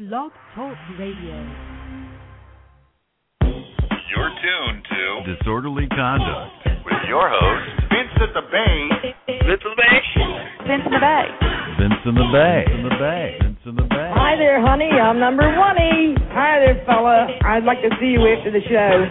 Blog Talk Radio. You're tuned to Disorderly Conduct with your host, Vince at the Bay. Vince in the Bay. Vince in the Bay. Vince in the Bay. Vince in the Bay. Vince in the Bay. Hi there, honey. I'm number 1E. Hi there, fella. I'd like to see you after the show.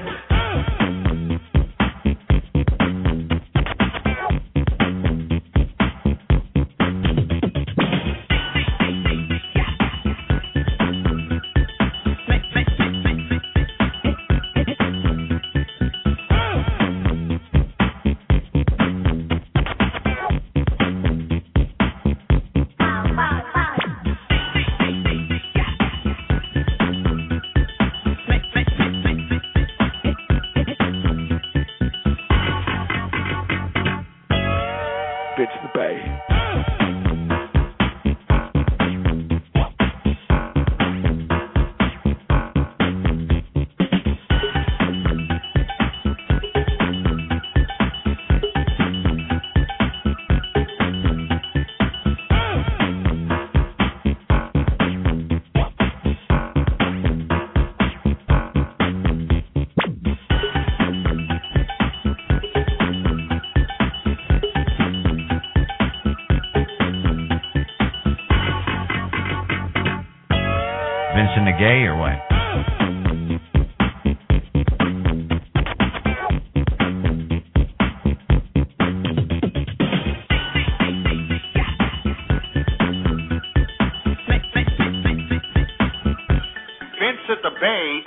Gay or what? Vince at the Bay.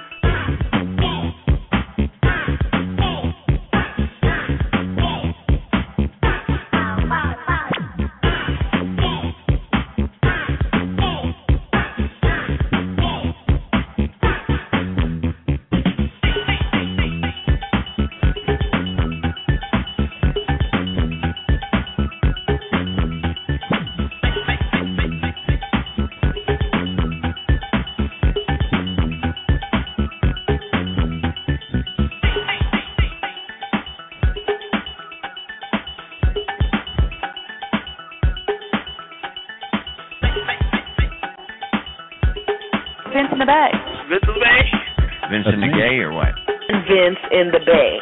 Vince in the Bay. Vince in the Bay. Vince in the Gay or what? Vince in the Bay.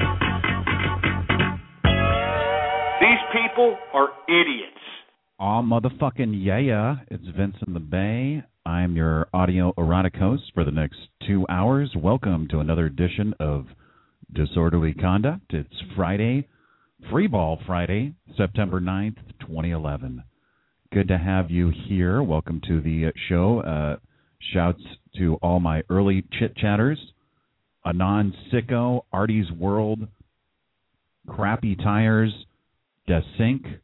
These people are idiots. Aw, motherfucking yeah. It's Vince in the Bay. I'm your audio erotic host for the next 2 hours. Welcome to another edition of Disorderly Conduct. It's Friday, Free Ball Friday, September 9th, 2011. Good to have you here. Welcome to the show. Shouts to all my early chit-chatters. Anon Sicko, Artie's World, Crappy Tires, Desync,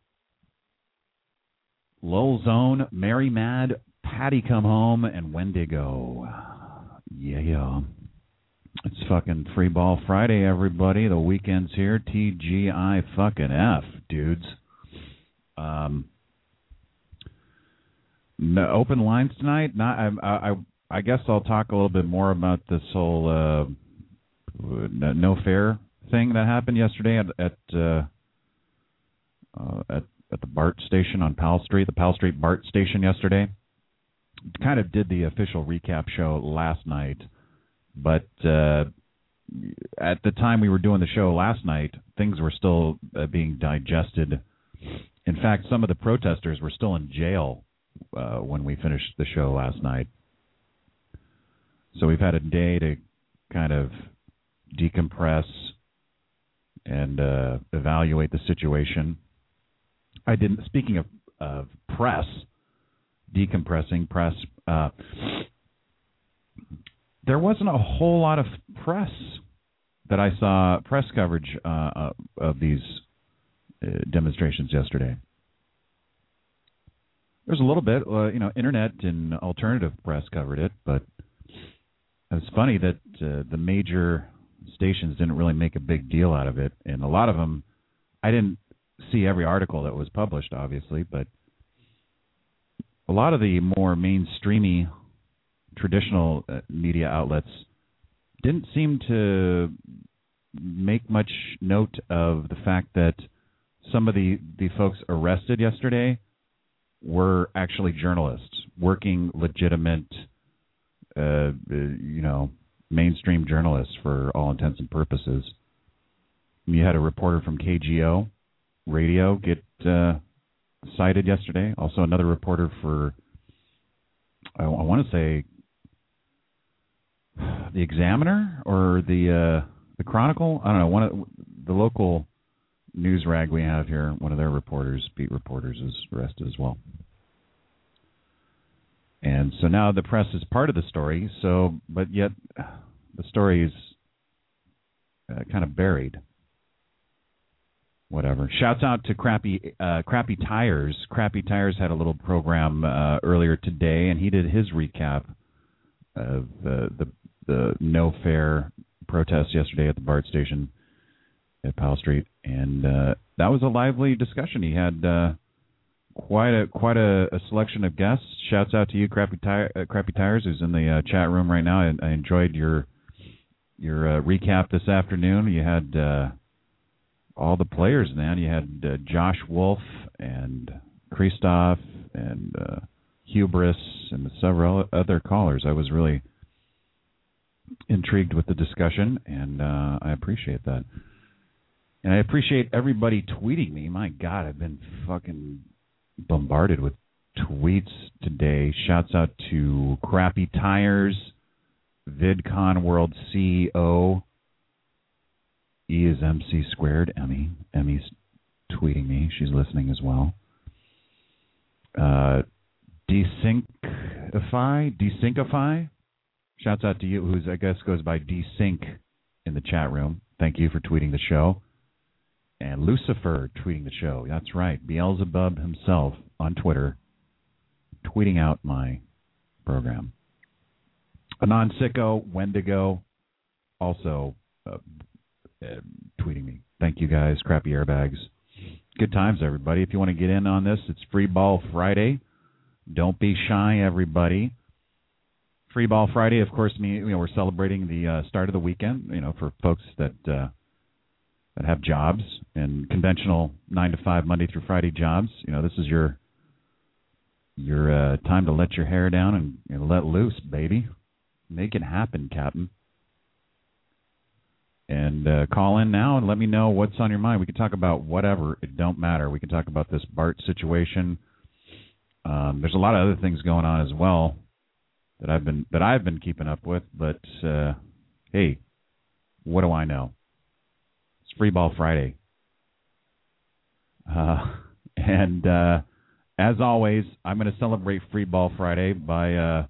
Lol Zone, Mary Mad, Patty Come Home, and Wendigo. Yeah. It's fucking Free Ball Friday, everybody. The weekend's here. TGI fucking F, dudes. No open lines tonight. I guess I'll talk a little bit more about this whole no fare thing that happened yesterday at the BART station on Powell Street, the Powell Street BART station yesterday. Kind of did the official recap show last night, but at the time we were doing the show last night, things were still being digested. In fact, some of the protesters were still in jail when we finished the show last night. So we've had a day to kind of decompress and evaluate the situation. Speaking of press, decompressing press, there wasn't a whole lot of press that I saw, press coverage of these demonstrations yesterday. There's a little bit, internet and alternative press covered it, but it's funny that the major stations didn't really make a big deal out of it. And a lot of them, I didn't see every article that was published, obviously, but a lot of the more mainstreamy traditional media outlets didn't seem to make much note of the fact that some of the folks arrested yesterday were actually journalists working legitimate mainstream journalists for all intents and purposes. You had a reporter from KGO Radio get cited yesterday. Also, another reporter for, I want to say, the Examiner or the Chronicle. I don't know. One of the local news rag we have here. One of their reporters, beat reporters, is arrested as well. And so now the press is part of the story. So, but yet the story is kind of buried. Whatever. Shouts out to Crappy Tires. Crappy Tires had a little program earlier today, and he did his recap of the no fare protest yesterday at the BART station at Powell Street, and that was a lively discussion. He had quite a selection of guests. Shouts out to you, Crappy Tires, who's in the chat room right now. I enjoyed your recap this afternoon. You had all the players, man. You had Josh Wolf and Christoph and Hubris and several other callers. I was really intrigued with the discussion, and I appreciate that. And I appreciate everybody tweeting me. My God, I've been fucking bombarded with tweets today. Shouts out to Crappy Tires, VidCon World CEO. E is MC squared, Emmy. Emmy's tweeting me. She's listening as well. Desyncify. Shouts out to you, who's, I guess, goes by Desync in the chat room. Thank you for tweeting the show. And Lucifer tweeting the show. That's right. Beelzebub himself on Twitter tweeting out my program. Anon Sicko, Wendigo, also tweeting me. Thank you, guys. Crappy Airbags. Good times, everybody. If you want to get in on this, it's Free Ball Friday. Don't be shy, everybody. Free Ball Friday, of course, we're celebrating the start of the weekend, for folks that have jobs and conventional 9 to 5 Monday through Friday jobs. This is your time to let your hair down and let loose, baby. Make it happen, Captain. And call in now and let me know what's on your mind. We can talk about whatever. It don't matter. We can talk about this BART situation. There's a lot of other things going on as well that I've been keeping up with. But hey, what do I know? It's Free Ball Friday. And as always, I'm going to celebrate Free Ball Friday by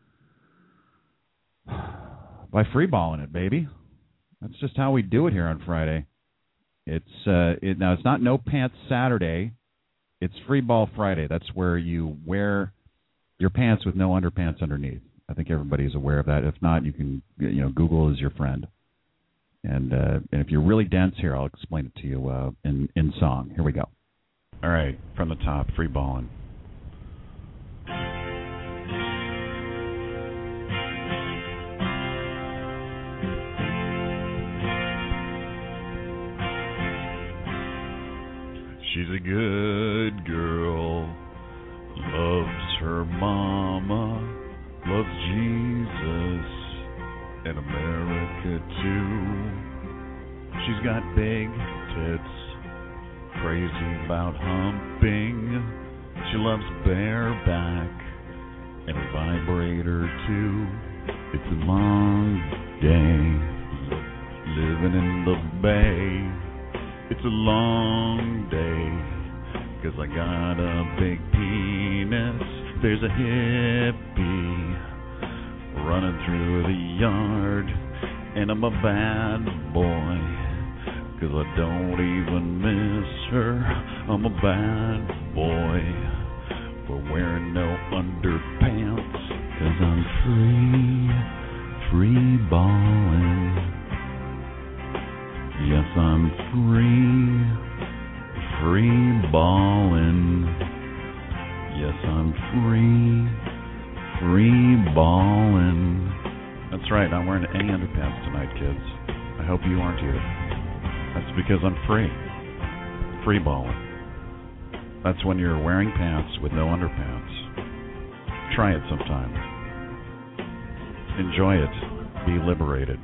free balling it, baby. That's just how we do it here on Friday. Now it's not No Pants Saturday. It's Free Ball Friday. That's where you wear your pants with no underpants underneath. I think everybody's aware of that. If not, you can Google is your friend. And if you're really dense, here I'll explain it to you in song. Here we go. All right, from the top, free balling. She's a good girl, loves her mama, loves Jesus and America too. She's got big tits, crazy about humping. She loves bareback and a vibrator too. It's a long day living in the Bay. It's a long day, 'cause I got a big penis. There's a hippie running through the yard, and I'm a bad boy, 'cause I don't even miss her. I'm a bad boy for wearing no underpants, 'cause I'm free balling. Yes, I'm free ballin'. Yes, I'm free ballin'. That's right, I'm wearing any underpants tonight, kids. I hope you aren't either. That's because I'm free ballin'. That's when you're wearing pants with no underpants. Try it sometime. Enjoy it. Be liberated.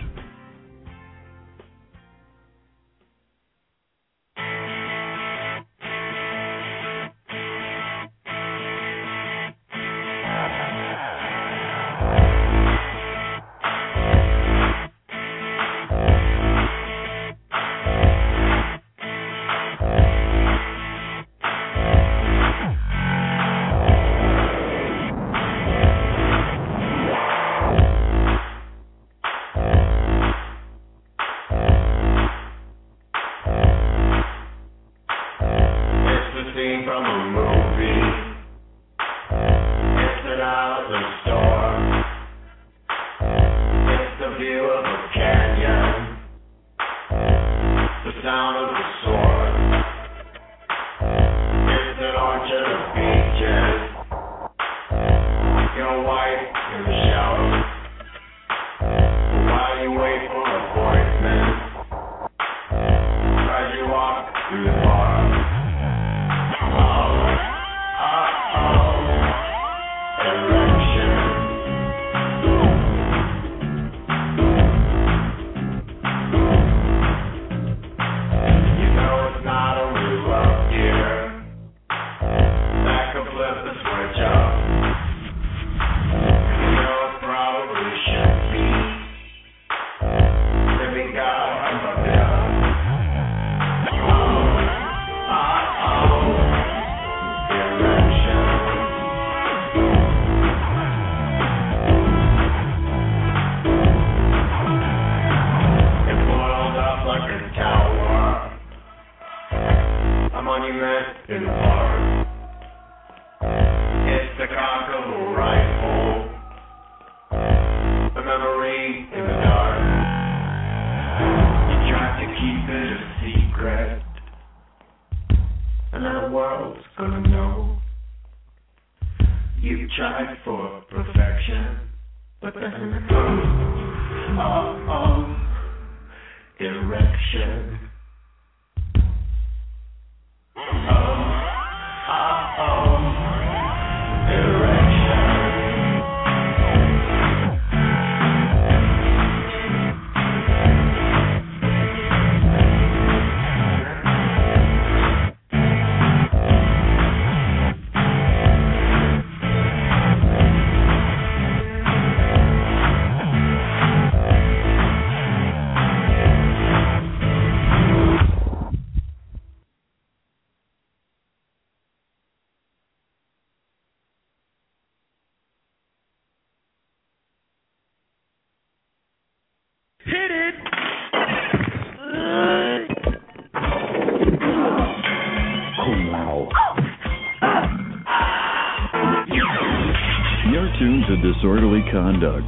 Disorderly Conduct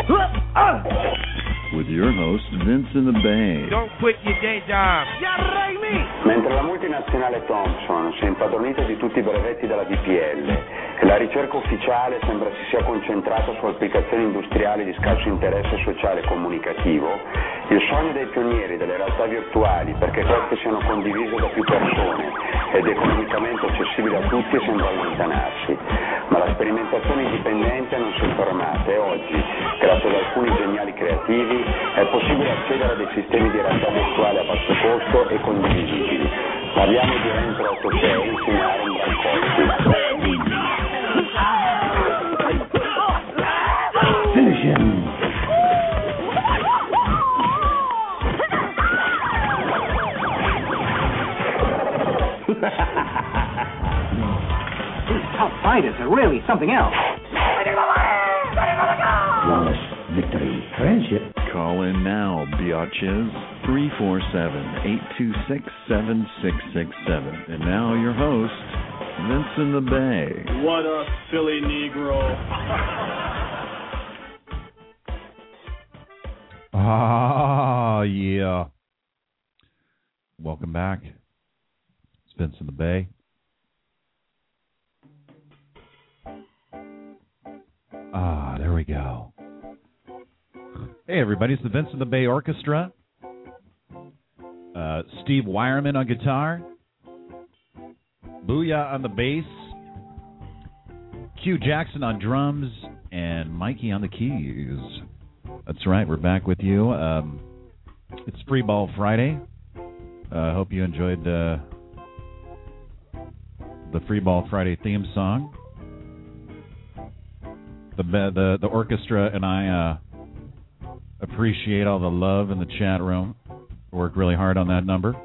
with your host Vince in the Bay. Don't quit your day job. Mentre la multinazionale Thomson si è impadronita di tutti i brevetti della DPL e la ricerca ufficiale sembra si sia concentrata su applicazioni industriali di scarso interesse sociale e comunicativo, il sogno dei pionieri delle realtà virtuali perché queste siano condivise da più persone ed economicamente accessibili a tutti sembra allontanarsi. Ma la sperimentazione indipendente non si è fermata e oggi, grazie ad alcuni geniali creativi, è possibile accedere a dei sistemi di realtà virtuale a basso costo e condivisibili. Parliamo di Rentro 86 insieme a Aaron Brancotti. Finish him! These tough fighters are really something else. Flawless victory. Friendship. Call in now, biatches. 347-826-7667. And now your host, Vince in the Bay. What up, Philly Negro? Yeah. Welcome back. It's Vince in the Bay. There we go. Hey, everybody. It's the Vince in the Bay Orchestra. Steve Wireman on guitar. Booyah on the bass. Q Jackson on drums. And Mikey on the keys. That's right. We're back with you. It's Free Ball Friday. I hope you enjoyed the Free Ball Friday theme song. The orchestra and I appreciate all the love in the chat room. Worked really hard on that number.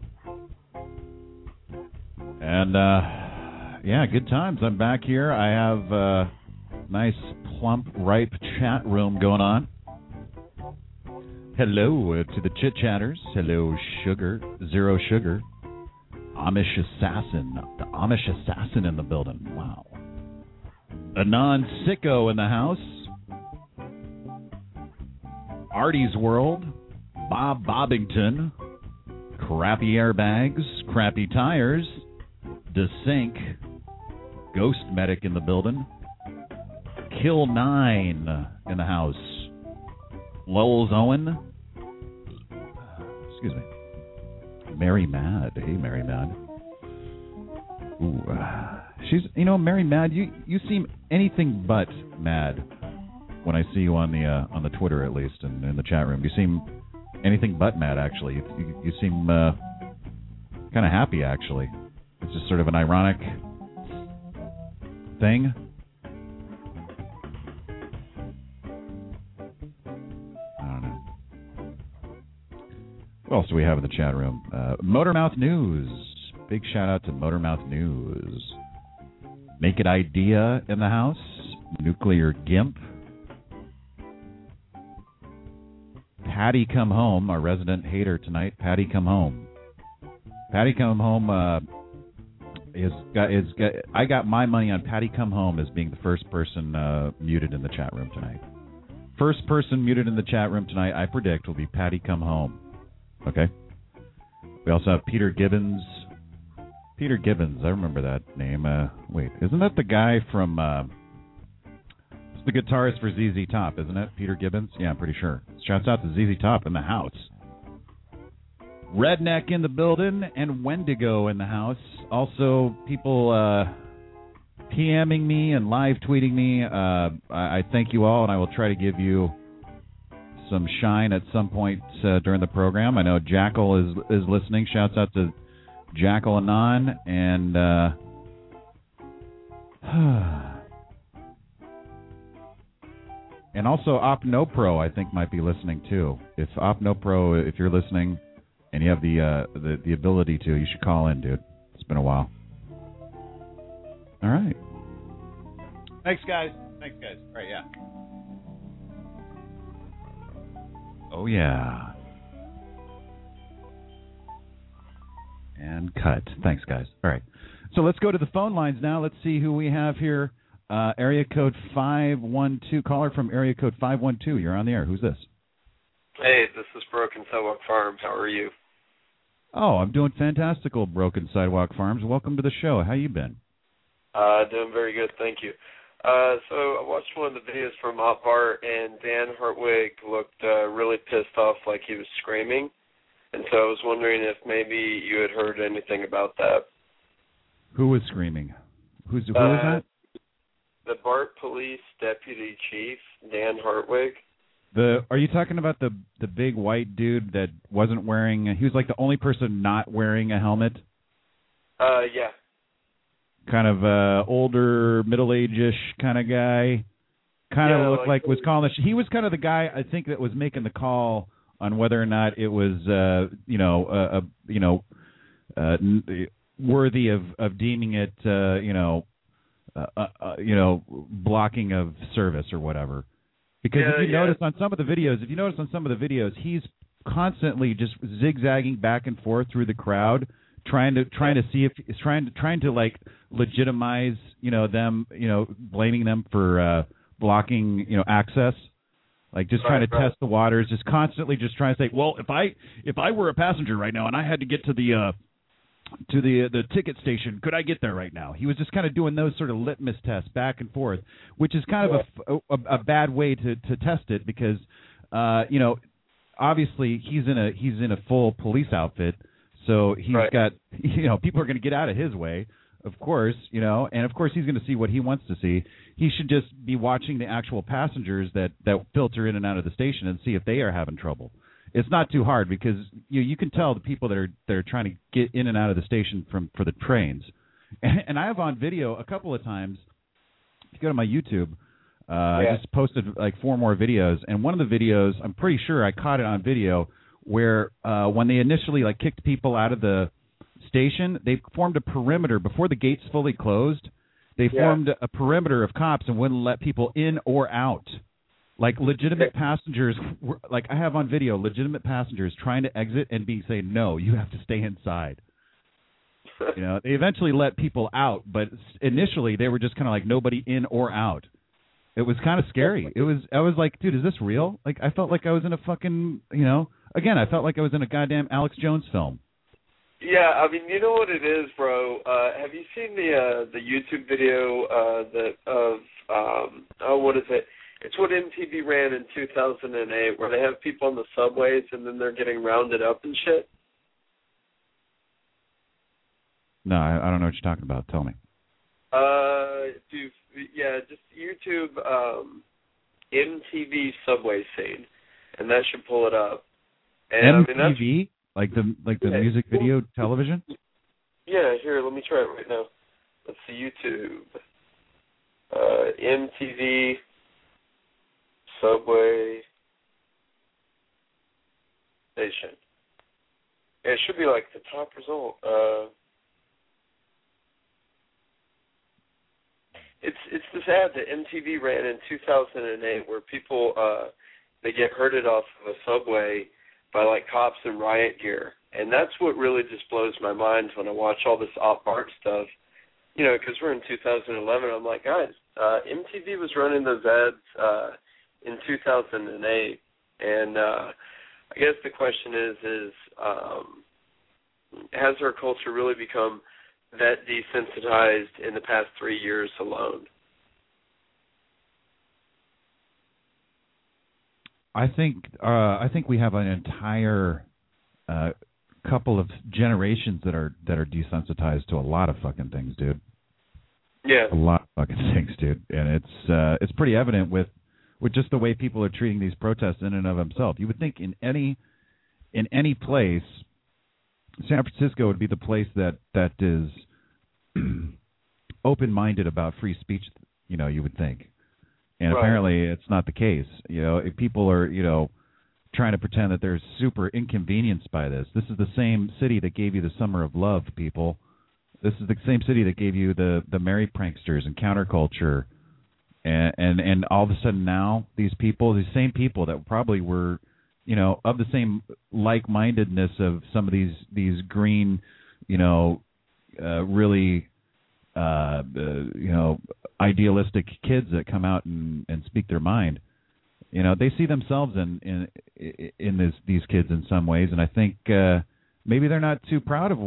And, yeah, good times. I'm back here. I have a nice, plump, ripe chat room going on. Hello to the chit-chatters. Hello, Sugar. Zero Sugar. Amish Assassin. The Amish Assassin in the building. Wow. Anon Sicko in the house. Artie's World. Bob Bobbington. Crappy Airbags. Crappy Tires. DeSync. Ghost Medic in the building. Kill 9 in the house. Lowell's Owen. Excuse me. Mary Mad. Hey, Mary Mad. Ooh, she's, Mary Mad. You seem anything but mad when I see you on the Twitter, at least, and in the chat room. You seem anything but mad, actually. You seem kind of happy, actually. It's just sort of an ironic thing. What else do we have in the chat room? Motormouth News. Big shout out to Motormouth News. Naked Idea in the house. Nuclear Gimp. Patty Come Home, our resident hater tonight. Patty Come Home. Patty Come Home I got my money on Patty Come Home as being the first person muted in the chat room tonight. First person muted in the chat room tonight, I predict, will be Patty Come Home. Okay. We also have Peter Gibbons. Peter Gibbons, I remember that name. Wait, isn't that the guy from... it's the guitarist for ZZ Top, isn't it? Peter Gibbons? Yeah, I'm pretty sure. Shouts out to ZZ Top in the house. Redneck in the building and Wendigo in the house. Also, people PMing me and live tweeting me. I thank you all, and I will try to give you some shine at some point during the program. I know Jackal is listening. Shouts out to Jackal Anon and and also OpNoPro I think might be listening too. If OpNoPro, if you're listening and you have the ability to, you should call in, dude. It's been a while. All right. Thanks, guys. All right, yeah. Oh, yeah. And cut. Thanks, guys. All right. So let's go to the phone lines now. Let's see who we have here. Area code 512. Caller from area code 512. You're on the air. Who's this? Hey, this is Broken Sidewalk Farms. How are you? Oh, I'm doing fantastical, Broken Sidewalk Farms. Welcome to the show. How you been? Doing very good, thank you. So I watched one of the videos from Hot Bar, and Dan Hartwig looked really pissed off, like he was screaming. And so I was wondering if maybe you had heard anything about that. Who was screaming? Who is that? The BART Police Deputy Chief, Dan Hartwig. Are you talking about the big white dude that wasn't wearing? He was like the only person not wearing a helmet. Yeah. Kind of older, middle-age-ish kind of guy. Kind of looked like was calling. He was kind of the guy I think that was making the call on whether or not it was worthy of deeming it blocking of service or whatever. Because if you notice on some of the videos, he's constantly just zigzagging back and forth through the crowd, trying to see if he's trying to like legitimize, them, blaming them for blocking, access, like just trying to test the waters, just constantly just trying to say, well, if I were a passenger right now and I had to get to the ticket station, could I get there right now? He was just kind of doing those sort of litmus tests back and forth, which is kind of a bad way to test it because, obviously he's in a full police outfit, so he's got, people are going to get out of his way, of course, and of course he's going to see what he wants to see. he should just be watching the actual passengers that filter in and out of the station and see if they are having trouble. It's not too hard because you can tell the people that are trying to get in and out of the station for the trains. And I have on video a couple of times. If you go to my YouTube, I just posted like 4 more videos, and one of the videos, I'm pretty sure I caught it on video, where when they initially like kicked people out of the station, they formed a perimeter before the gates fully closed. They formed a perimeter of cops and wouldn't let people in or out. Like legitimate passengers, like I have on video, legitimate passengers trying to exit and being saying, no, you have to stay inside. You know, they eventually let people out, but initially they were just kind of like nobody in or out. It was kind of scary. I was like, dude, is this real? Like, I felt like I was in a fucking, again, I felt like I was in a goddamn Alex Jones film. Yeah, I mean, you know what it is, bro? Have you seen the YouTube video what is it? It's what MTV ran in 2008, where they have people on the subways and then they're getting rounded up and shit. No, I don't know what you're talking about. Tell me. Just YouTube MTV subway scene, and that should pull it up. And, MTV, like the music video television. Yeah, here, let me try it right now. Let's see, YouTube MTV subway station. Yeah, it should be like the top result. It's this ad that MTV ran in 2008 where people they get herded off of a subway by like cops in riot gear, and that's what really just blows my mind when I watch all this op-art stuff. Because we're in 2011, I'm like, guys, MTV was running those ads in 2008, and I guess the question is has our culture really become that desensitized in the past 3 years alone? I think we have an entire couple of generations that are desensitized to a lot of fucking things, dude. Yeah, a lot of fucking things, dude, and it's pretty evident with just the way people are treating these protests in and of themselves. You would think in any place, San Francisco would be the place that is open-minded about free speech, you would think. And apparently it's not the case. If people are, trying to pretend that they're super inconvenienced by this. This is the same city that gave you the Summer of Love, people. This is the same city that gave you the Merry Pranksters and Counterculture. And all of a sudden now, these same people that probably were, of the same like-mindedness of some of these green, really, idealistic kids that come out and speak their mind. They see themselves in these kids in some ways, and I think maybe they're not too proud of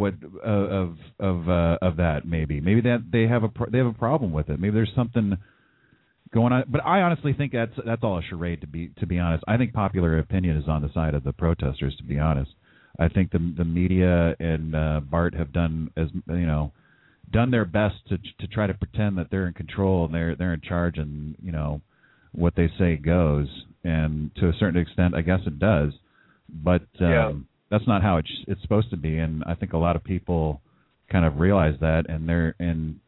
that. Maybe that they have a problem with it. Maybe there's something going on. But I honestly think that's all a charade. To be honest, I think popular opinion is on the side of the protesters. To be honest, I think the media and Bart have done done their best to try to pretend that they're in control and they're in charge, and what they say goes, and to a certain extent I guess it does, but that's not how it's supposed to be, and I think a lot of people kind of realize that, and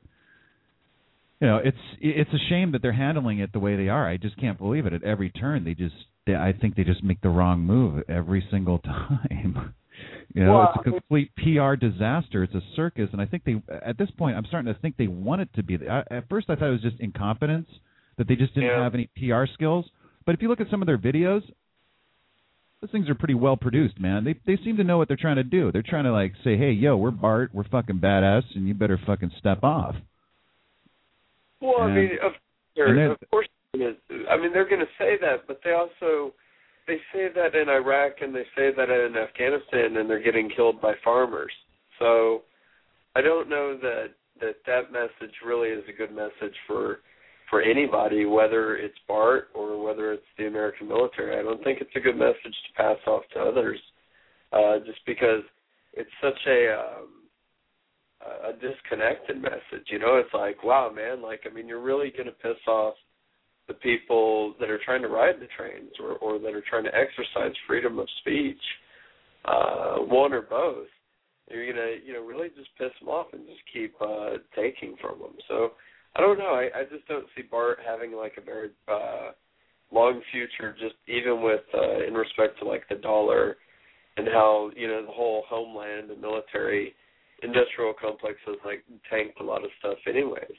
it's a shame that they're handling it the way they are. I just can't believe it. At every turn I think they just make the wrong move every single time. It's a complete PR disaster. It's a circus, and I think at this point, I'm starting to think they want it to be. At first, I thought it was just incompetence, that they just didn't have any PR skills. But if you look at some of their videos, those things are pretty well produced, man. They seem to know what they're trying to do. They're trying to say, hey, yo, we're Bart, we're fucking badass, and you better fucking step off. Well, I mean, of course, I mean, they're going to say that, but they say that in Iraq and they say that in Afghanistan, and they're getting killed by farmers. So I don't know that message really is a good message for anybody, whether it's Bart or whether it's the American military. I don't think it's a good message to pass off to others, just because it's such a a disconnected message. You know, it's like, wow, man, like, I mean, you're really going to piss off the people that are trying to ride the trains or that are trying to exercise freedom of speech, one or both. You're going to, really just piss them off and just keep taking from them. So I don't know. I just don't see Bart having like a very long future, just even with in respect to like the dollar and how, the whole homeland and military industrial complex has like tanked a lot of stuff anyways.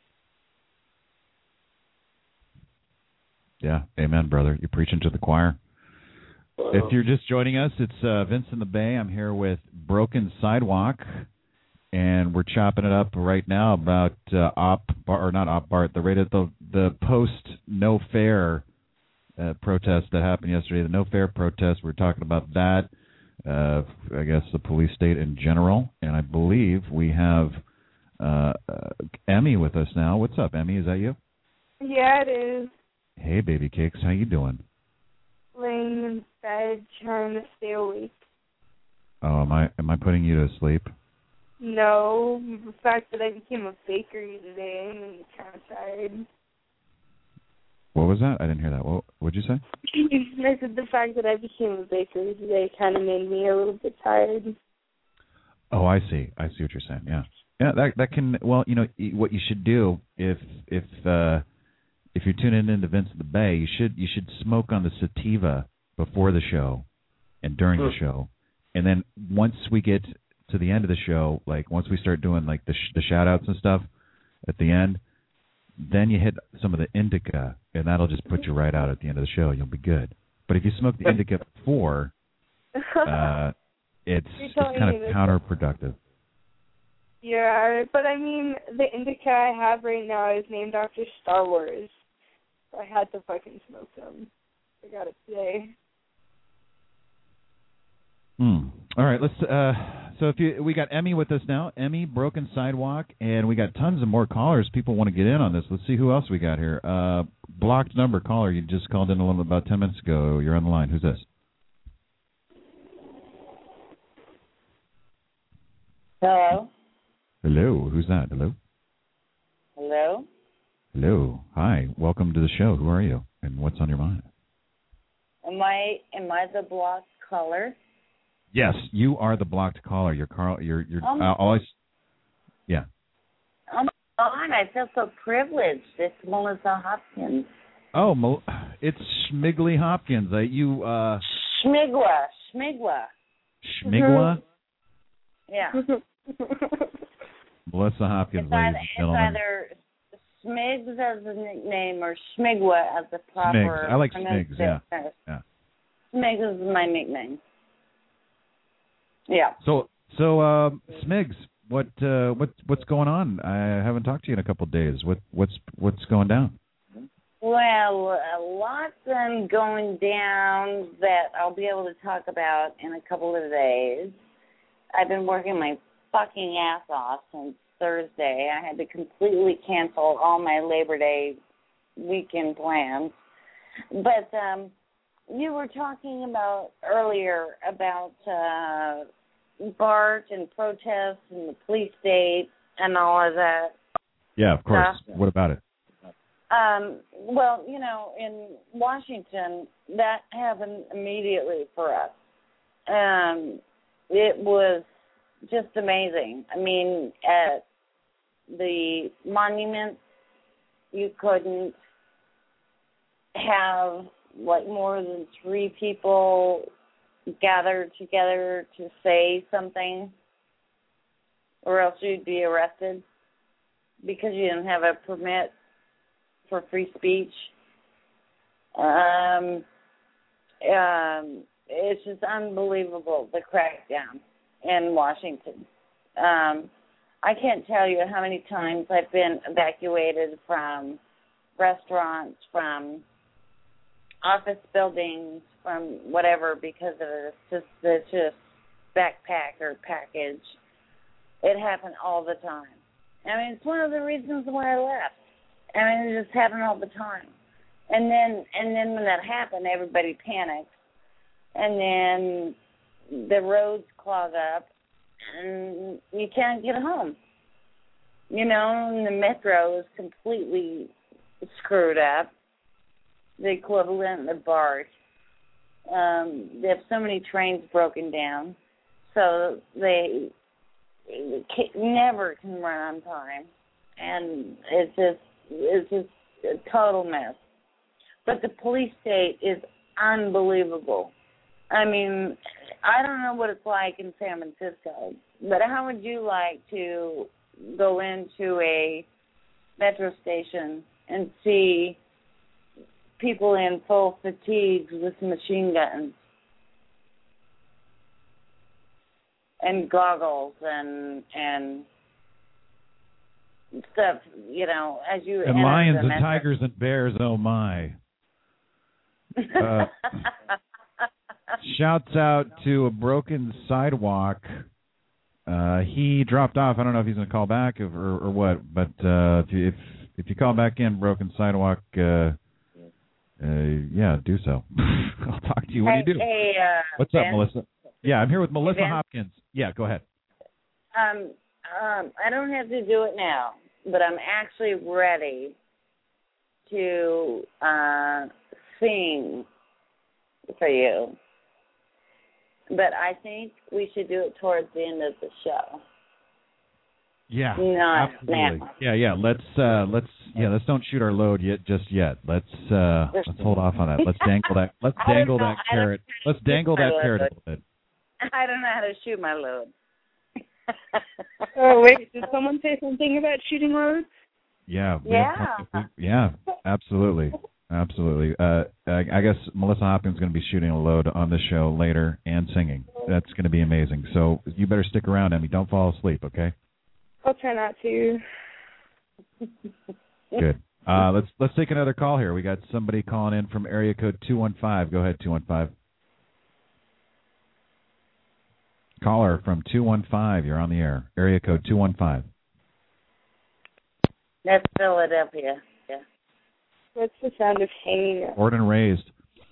Yeah, amen, brother. You're preaching to the choir. If you're just joining us, it's Vince in the Bay. I'm here with Broken Sidewalk, and we're chopping it up right now about the post no fare protest that happened yesterday. The no fare protest. We're talking about that. I guess the police state in general, and I believe we have Emmy with us now. What's up, Emmy? Is that you? Yeah, it is. Hey, baby cakes, how you doing? Laying in bed, trying to stay awake. Oh, am I putting you to sleep? No, the fact that I became a baker today, I'm kind of tired. What was that? I didn't hear that. What'd you say? I said the fact that I became a baker today kind of made me a little bit tired. Oh, I see. I see what you're saying. Yeah, that can. Well, what you should do if you're tuning into Vince of the Bay, you should smoke on the sativa before the show and during the show, and then once we get to the end of the show, like once we start doing like the shout outs and stuff at the end, then you hit some of the indica, and that'll just put you right out at the end of the show. You'll be good. But if you smoke the indica before, it's kind of counterproductive. Yeah, but I mean, the indica I have right now is named after Star Wars. So I had to fucking smoke them. I got it today. All right, let's. So we got Emmy with us now. Emmy, Broken Sidewalk, and we got tons of more callers. People want to get in on this. Let's see who else we got here. Blocked number caller. You just called in a little about 10 minutes ago. You're on the line. Who's this? Hello. Hello. Who's that? Hello. Hello. Hello. Hi. Welcome to the show. Who are you? And what's on your mind? Am I the blocked caller? Yes, you are the blocked caller. You're always. Yeah. Oh my God! I feel so privileged. It's Melissa Hopkins. Oh, it's Schmigley Hopkins. Schmigwa. Schmigwa. Yeah. Melissa Hopkins, ladies and gentlemen. It's either Smigs as a nickname or Schmigwa as the proper. Smigs. I like Smigs. Yeah. Smigs is my nickname. Yeah. So Smigs, what's going on? I haven't talked to you in a couple of days. What's going down? Well, a lot's been going down that I'll be able to talk about in a couple of days. I've been working my fucking ass off since Thursday. I had to completely cancel all my Labor Day weekend plans. But you were talking about earlier about BART and protests and the police state and all of that. Yeah, of course. What about it? Well, in Washington, that happened immediately for us. It was just amazing. I mean, at the monument, you couldn't have more than 3 people gathered together to say something, or else you'd be arrested because you didn't have a permit for free speech. It's just unbelievable, the crackdown in Washington. I can't tell you how many times I've been evacuated from restaurants, from office buildings, from whatever, because of it's just backpack or package. It happened all the time. I mean, it's one of the reasons why I left. I mean, it just happened all the time. And then when that happened, everybody panics. And then the roads clog up, and you can't get home. And the metro is completely screwed up. The equivalent, the BART. They have so many trains broken down, so they never can run on time, and it's just a total mess. But the police state is unbelievable. I mean, I don't know what it's like in San Francisco, but how would you like to go into a metro station and see people in full fatigues with machine guns and goggles and stuff, as you and lions and tigers and bears, oh my. Shouts out to a broken sidewalk. He dropped off. I don't know if he's going to call back or what, but if you call back in, broken sidewalk, yeah, do so. I'll talk to you when you do. Hey, what's Ben? up, Melissa? Yeah, I'm here with Melissa Hopkins. Yeah, go ahead. I don't have to do it now, but I'm actually ready to sing for you. But I think we should do it towards the end of the show. Yeah, not absolutely. now. Yeah. Let's don't shoot our load just yet. Let's hold off on that. Let's dangle that. Let's dangle that carrot. Let's dangle that carrot a little bit. I don't know how to shoot my load. Oh wait, did someone say something about shooting loads? Yeah. Yeah. Yeah. Absolutely. I guess Melissa Hopkins is going to be shooting a load on this show later and singing. That's going to be amazing. So you better stick around, Emmy. Don't fall asleep, okay? I'll try not to. Good. Let's take another call here. We got somebody calling in from area code 215. Go ahead, 215. Caller from 215. You're on the air. Area code 215. That's Philadelphia. Yeah. What's the sound of hanging up? Born and raised.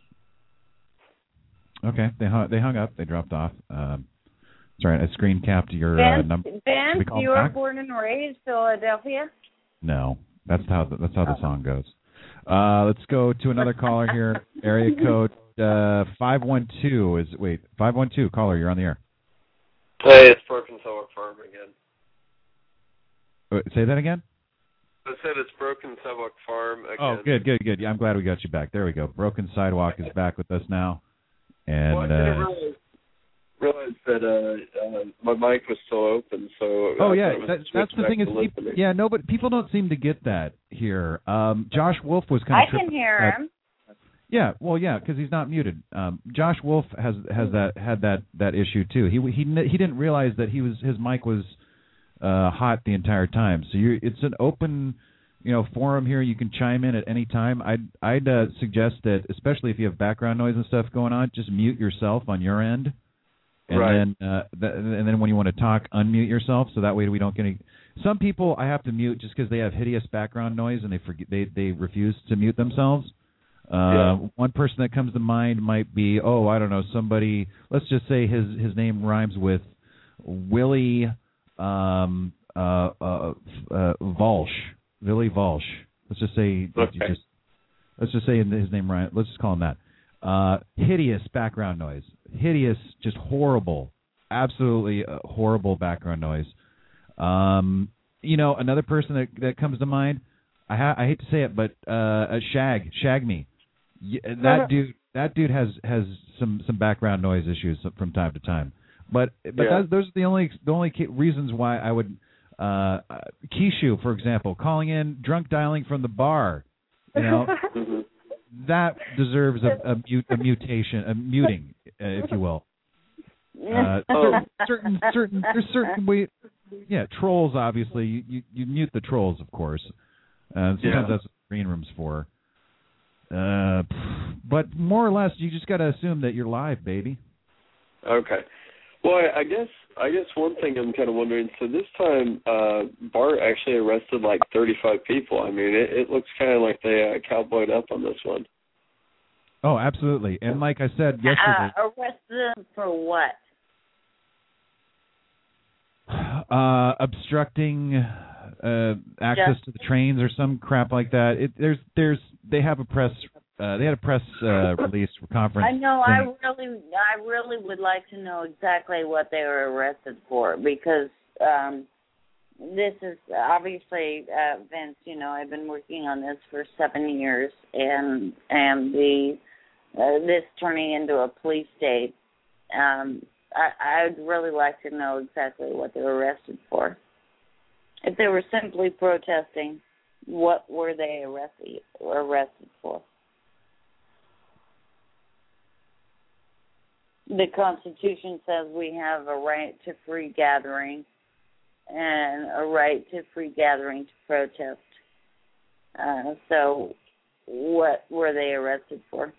Okay, they hung up. They dropped off. Sorry, I screen capped your number. Ben, you were born and raised Philadelphia? No, that's how the song goes. Let's go to another caller here. Area code 512 512 caller. You're on the air. Hey, it's Broken Sidewalk Farm again. Say that again. I said it's Broken Sidewalk Farm again. Oh, good. Yeah, I'm glad we got you back. There we go. Broken Sidewalk is back with us now. And I didn't realize that my mic was still open. So oh yeah, that's the thing is, people don't seem to get that here. Josh Wolf was kind of. I can hear him. Yeah, well, yeah, because he's not muted. Josh Wolf had that issue too. He didn't realize that his mic was hot the entire time. So it's an open forum here. You can chime in at any time. I'd suggest that, especially if you have background noise and stuff going on, just mute yourself on your end, and right. then when you want to talk, unmute yourself, so that way we don't get any. Some people I have to mute just because they have hideous background noise and they refuse to mute themselves. One person that comes to mind might be, I don't know, somebody. Let's just say his name rhymes with Willie Walsh. Willie Walsh. Let's just say. Okay. Let's just say his name rhymes. Let's just call him that. Hideous background noise. Hideous, just horrible, absolutely horrible background noise. Another person that comes to mind. I hate to say it, but Shag Me. That dude has some background noise issues from time to time. But those are the only reasons why I would Kishu, for example, calling in drunk dialing from the bar, that deserves a muting, if you will. There's certain way. Yeah, trolls, obviously. You mute the trolls, of course. Sometimes that's what green room's for. But more or less, you just got to assume that you're live, baby. Okay. Well, I guess one thing I'm kind of wondering. So this time, Bart actually arrested like 35 people. I mean, it looks kind of like they cowboyed up on this one. Oh, absolutely. And like I said yesterday, arrested them for what? Obstructing access to the trains or some crap like that. They have a press. They had a press release conference. I know. I really would like to know exactly what they were arrested for, because this is obviously, Vince. You know, I've been working on this for 7 years, and this turning into a police state. I'd really like to know exactly what they were arrested for. If they were simply protesting, what were they arrested for? The Constitution says we have a right to free gathering and a right to free gathering to protest. So what were they arrested for?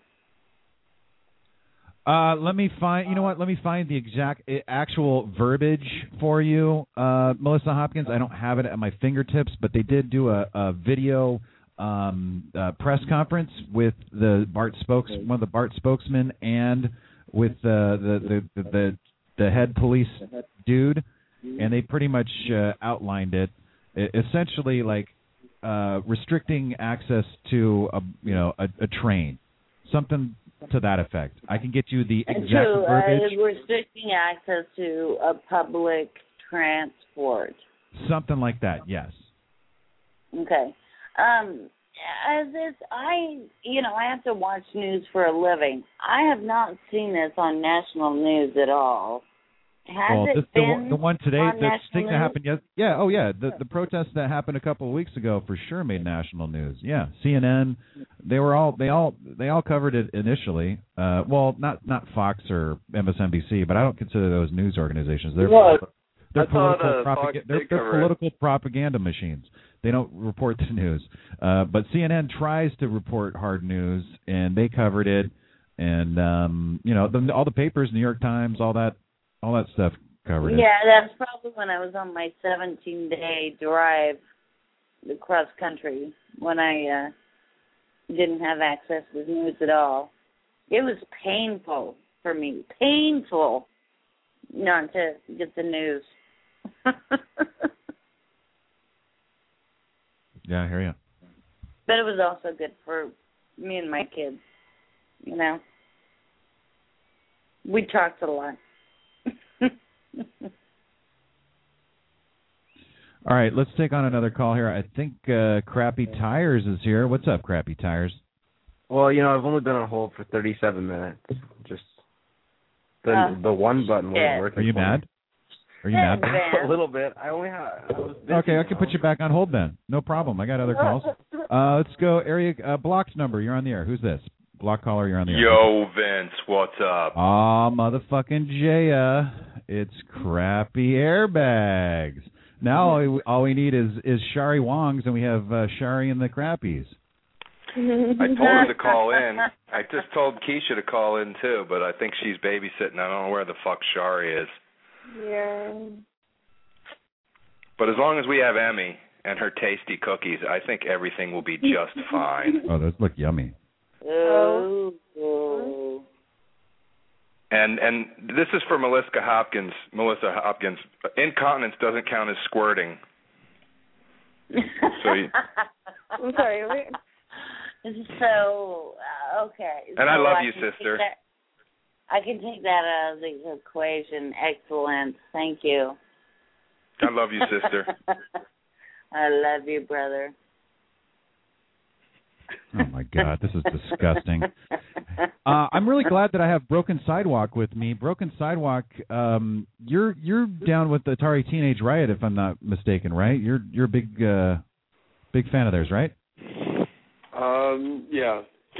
Let me find. You know what? Let me find the exact actual verbiage for you, Melissa Hopkins. I don't have it at my fingertips, but they did do a video press conference with one of the BART spokesmen, and with the head police dude, and they pretty much outlined it. Essentially, like restricting access to a train, something to that effect. I can get you the exact verbiage. Restricting access to a public transport. Something like that, yes. Okay. As this, I have to watch news for a living. I have not seen this on national news at all. The one today, the thing that happened the protest that happened a couple of weeks ago for sure made national news. Yeah, CNN, they all covered it initially. Well, not Fox or MSNBC, but I don't consider those news organizations. They're political propaganda machines. They don't report the news. But CNN tries to report hard news, and they covered it. And all the papers, New York Times, all that stuff covered it. Yeah, that's probably when I was on my 17-day drive across country, when I didn't have access to news at all. It was painful for me. Painful not to get the news. Yeah, I hear you. But it was also good for me and my kids. You know, we talked a lot. All right, let's take on another call here. I think Crappy Tires is here. What's up, Crappy Tires? Well, I've only been on hold for 37 minutes. Just the one button wasn't working. Are you mad? Are you mad? A little bit. I was busy. Okay, I can put you back on hold then. No problem. I got other calls. Let's go. Area blocked number. You're on the air. Who's this? Block caller. You're on the air. Yo, Vince. What's up? Aw, motherfucking Jaya. It's Crappy Airbags. Now all we need is Shari Wongs, and we have Shari and the Crappies. I told her to call in. I just told Keisha to call in, too, but I think she's babysitting. I don't know where the fuck Shari is. Yeah. But as long as we have Emmy and her tasty cookies, I think everything will be just fine. Oh, those look yummy. Oh. And this is for Melissa Hopkins. Incontinence doesn't count as squirting. I'm sorry. Wait. So, okay. And I love you, sister. I can take that out of the equation. Excellent. Thank you. I love you, sister. I love you, brother. Oh, my God. This is disgusting. I'm really glad that I have Broken Sidewalk with me. Broken Sidewalk, you're down with the Atari Teenage Riot, if I'm not mistaken, right? You're a big fan of theirs, right? Yeah.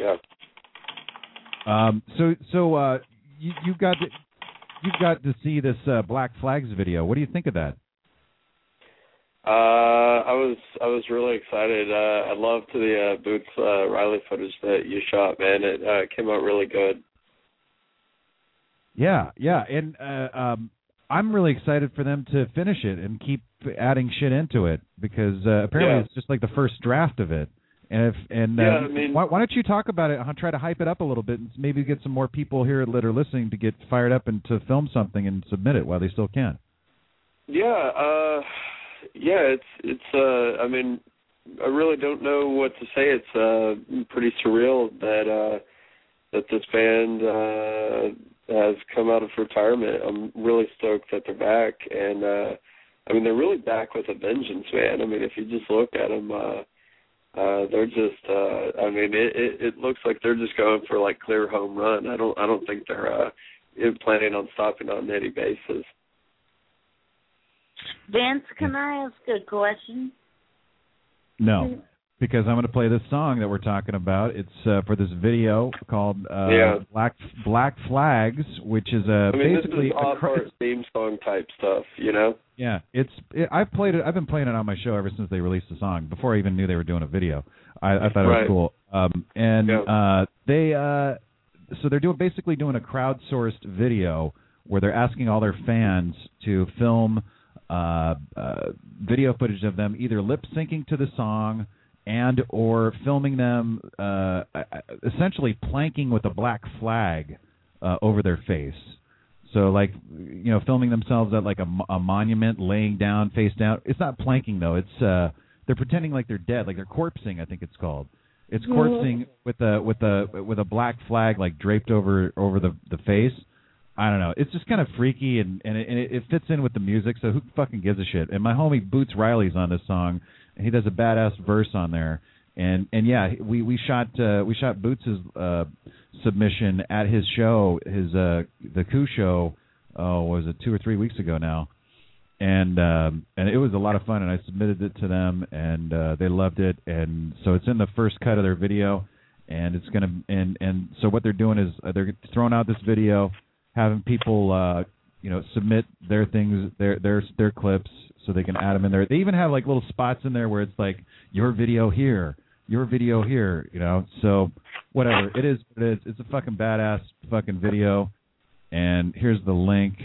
So you got to see this Black Flags video. What do you think of that? I was really excited. I loved the Boots Riley footage that you shot, man. It came out really good. Yeah, and I'm really excited for them to finish it and keep adding shit into it, because apparently it's just like the first draft of it. And why don't you talk about it? Try to hype it up a little bit, and maybe get some more people here that are listening to get fired up and to film something and submit it while they still can. Yeah, it's I mean, I really don't know what to say. It's pretty surreal that this band has come out of retirement. I'm really stoked that they're back, and I mean, they're really back with a vengeance, man. I mean, if you just look at them, they're just I mean, it looks like they're just going for like clear home run. I don't think they're planning on stopping on any basis. Vince, can I ask a question? No, because I'm going to play this song that we're talking about. It's for this video called Black Flags, which is basically this is off-art theme song type stuff, you know? Yeah, I've played it. I've been playing it on my show ever since they released the song. Before I even knew they were doing a video, I thought it was cool. So they're basically doing a crowdsourced video where they're asking all their fans to film video footage of them either lip syncing to the song and or filming them essentially planking with a black flag over their face. So like, you know, filming themselves at like a monument, laying down, face down. It's not planking though. It's they're pretending like they're dead, like they're corpsing, I think it's called. It's corpsing with a black flag like draped over the face. I don't know. It's just kind of freaky and it fits in with the music. So who fucking gives a shit? And my homie Boots Riley's on this song, and he does a badass verse on there. And yeah, we shot Boots's submission at his show, the Coup show. Oh, was it 2 or 3 weeks ago now? And it was a lot of fun, and I submitted it to them, and they loved it. And so it's in the first cut of their video, and it's gonna and so what they're doing is they're throwing out this video, having people submit their things, their clips, so they can add them in there. They even have like little spots in there where it's like your video here, you know. So whatever it is, it's a fucking badass fucking video. And here's the link.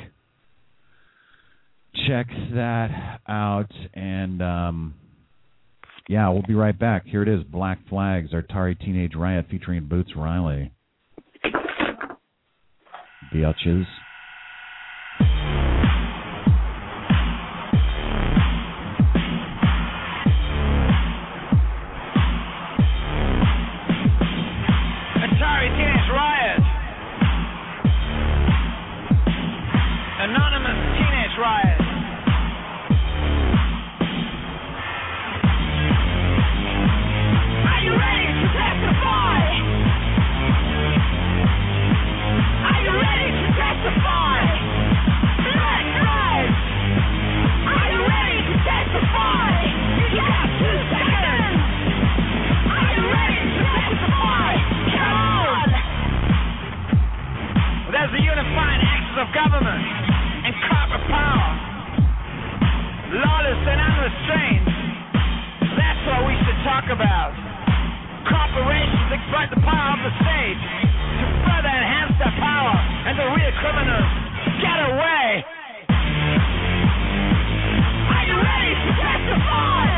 Check that out, and yeah, we'll be right back. Here it is, Black Flags, Atari Teenage Riot featuring Boots Riley. Biatches. Atari Teenage Riot. Anonymous Teenage Riot. Are you ready to testify? Are you ready to testify? Black Flags. Are you ready to testify? You got 2 seconds. Are you ready to testify? Come on. There's the unifying axis of government and corporate power, lawless and unrestrained. That's what we should talk about. Corporations exploit the power of the state to further enhance their power, and the real criminals get away. Are you ready to testify?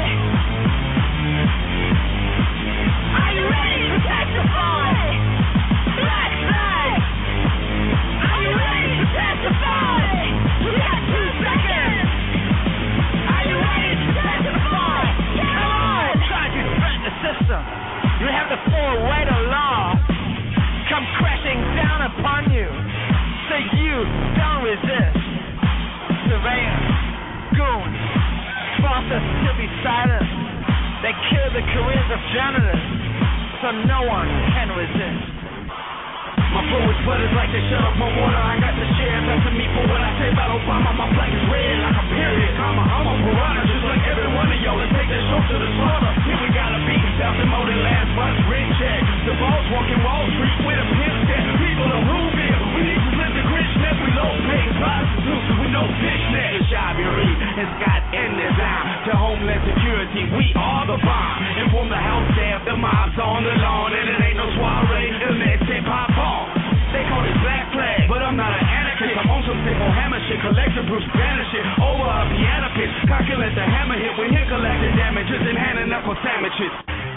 Are you ready to testify? Black Flags. Are you ready to testify? You got 2 seconds. Are you ready to testify? Come on. Trying to threaten the system. You have the full weight of law come crashing down upon you, so you don't resist. Surveillance, goons, force us to be silent. They kill the careers of journalists, so no one can resist. My flow is flooded like they shut off my water. I got the share, that's to me for what I say about Obama. My flag is red like a period, comma. I'm a piranha, just like every one of y'all. Let's take that show to the slaughter. Here we got a beat, bouncing more than last month's rent check. The boss walking Wall Street with a pimp set. People are moving, we need to flip the gritch net. We low paid prostitutes with no fishnet. The Shabiri and Scott in design to Homeland Security, we are the bomb. Inform the house staff, the mob's on the lawn, and it ain't no soiree, let's hip hop on. They call it Black Flag, but I'm not an anarchist. I'm on some simple hammer shit, collector Bruce Banner shit. Over a piano pitch, calculate the hammer hit. We're here collecting damages and handing knuckle sandwiches.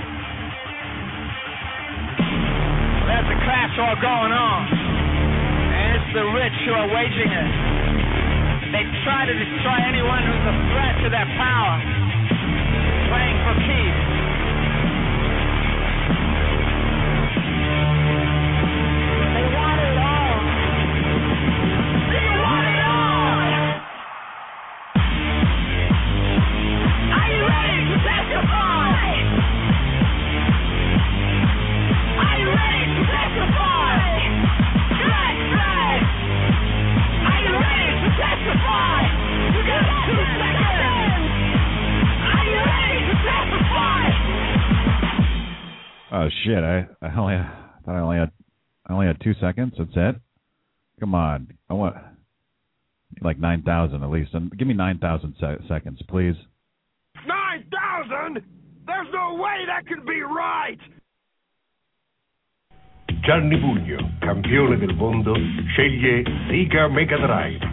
There's a class war going on, and it's the rich who are waging it. They try to destroy anyone who's a threat to their power. Praying for peace. They want it all. They want it all. Are you ready to testify? Are you ready to testify? Flag, flag. Are you ready to testify? You got 2 seconds. Are you ready to testify? Oh shit! I thought I only had 2 seconds. That's it. Come on, I want like 9,000 at least. Give me 9,000 seconds, please. 9,000? There's no way that can be right. Gianni Pugno, campione del mondo, sceglie Sega Mega Drive.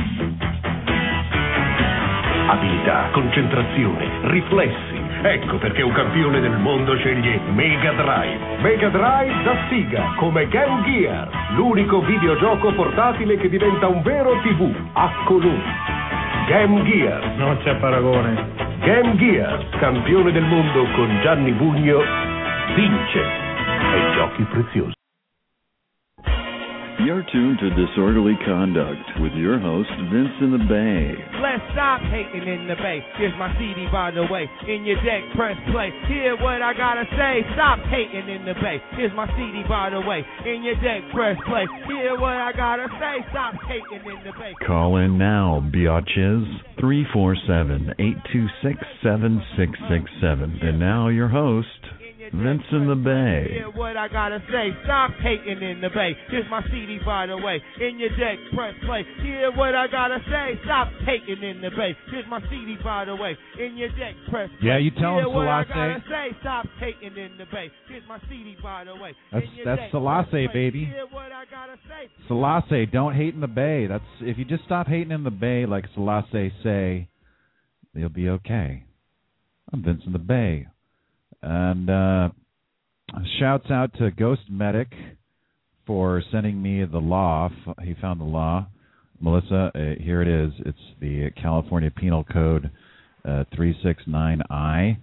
Abilità, concentrazione, riflessi. Ecco perché un campione del mondo sceglie Mega Drive. Mega Drive da Sega, come Game Gear, l'unico videogioco portatile che diventa un vero TV a colori. Game Gear. Non c'è paragone. Game Gear, campione del mondo con Gianni Pugno, vince ai giochi preziosi. You're tuned to Disorderly Conduct with your host, Vince in the Bay. Let's stop hating in the Bay. Here's my CD, by the way. In your deck, press play. Hear what I gotta say. Stop hating in the Bay. Here's my CD, by the way. In your deck, press play. Hear what I gotta say. Stop hating in the Bay. Call in now, biatches. 347-826-7667. And now your host, Vince in the Bay. Hear what I gotta say. Stop hating in the Bay. Here's my CD, by the way. In your deck, press play. Hear what I gotta say. Stop hating in the Bay. Here's my CD, by the way. In your deck, press play. Yeah, you tell him, Hear what I Selassie. gotta say. Stop hating in the Bay. Here's my CD, by the way. That's Selassie, baby. Hear what I gotta say. Selassie, don't hate in the Bay. That's if you just stop hating in the Bay, like Selassie say, you'll be okay. I'm Vince in the Bay. And shouts out to Ghost Medic for sending me the law. He found the law. Melissa, here it is. It's the California Penal Code 369I.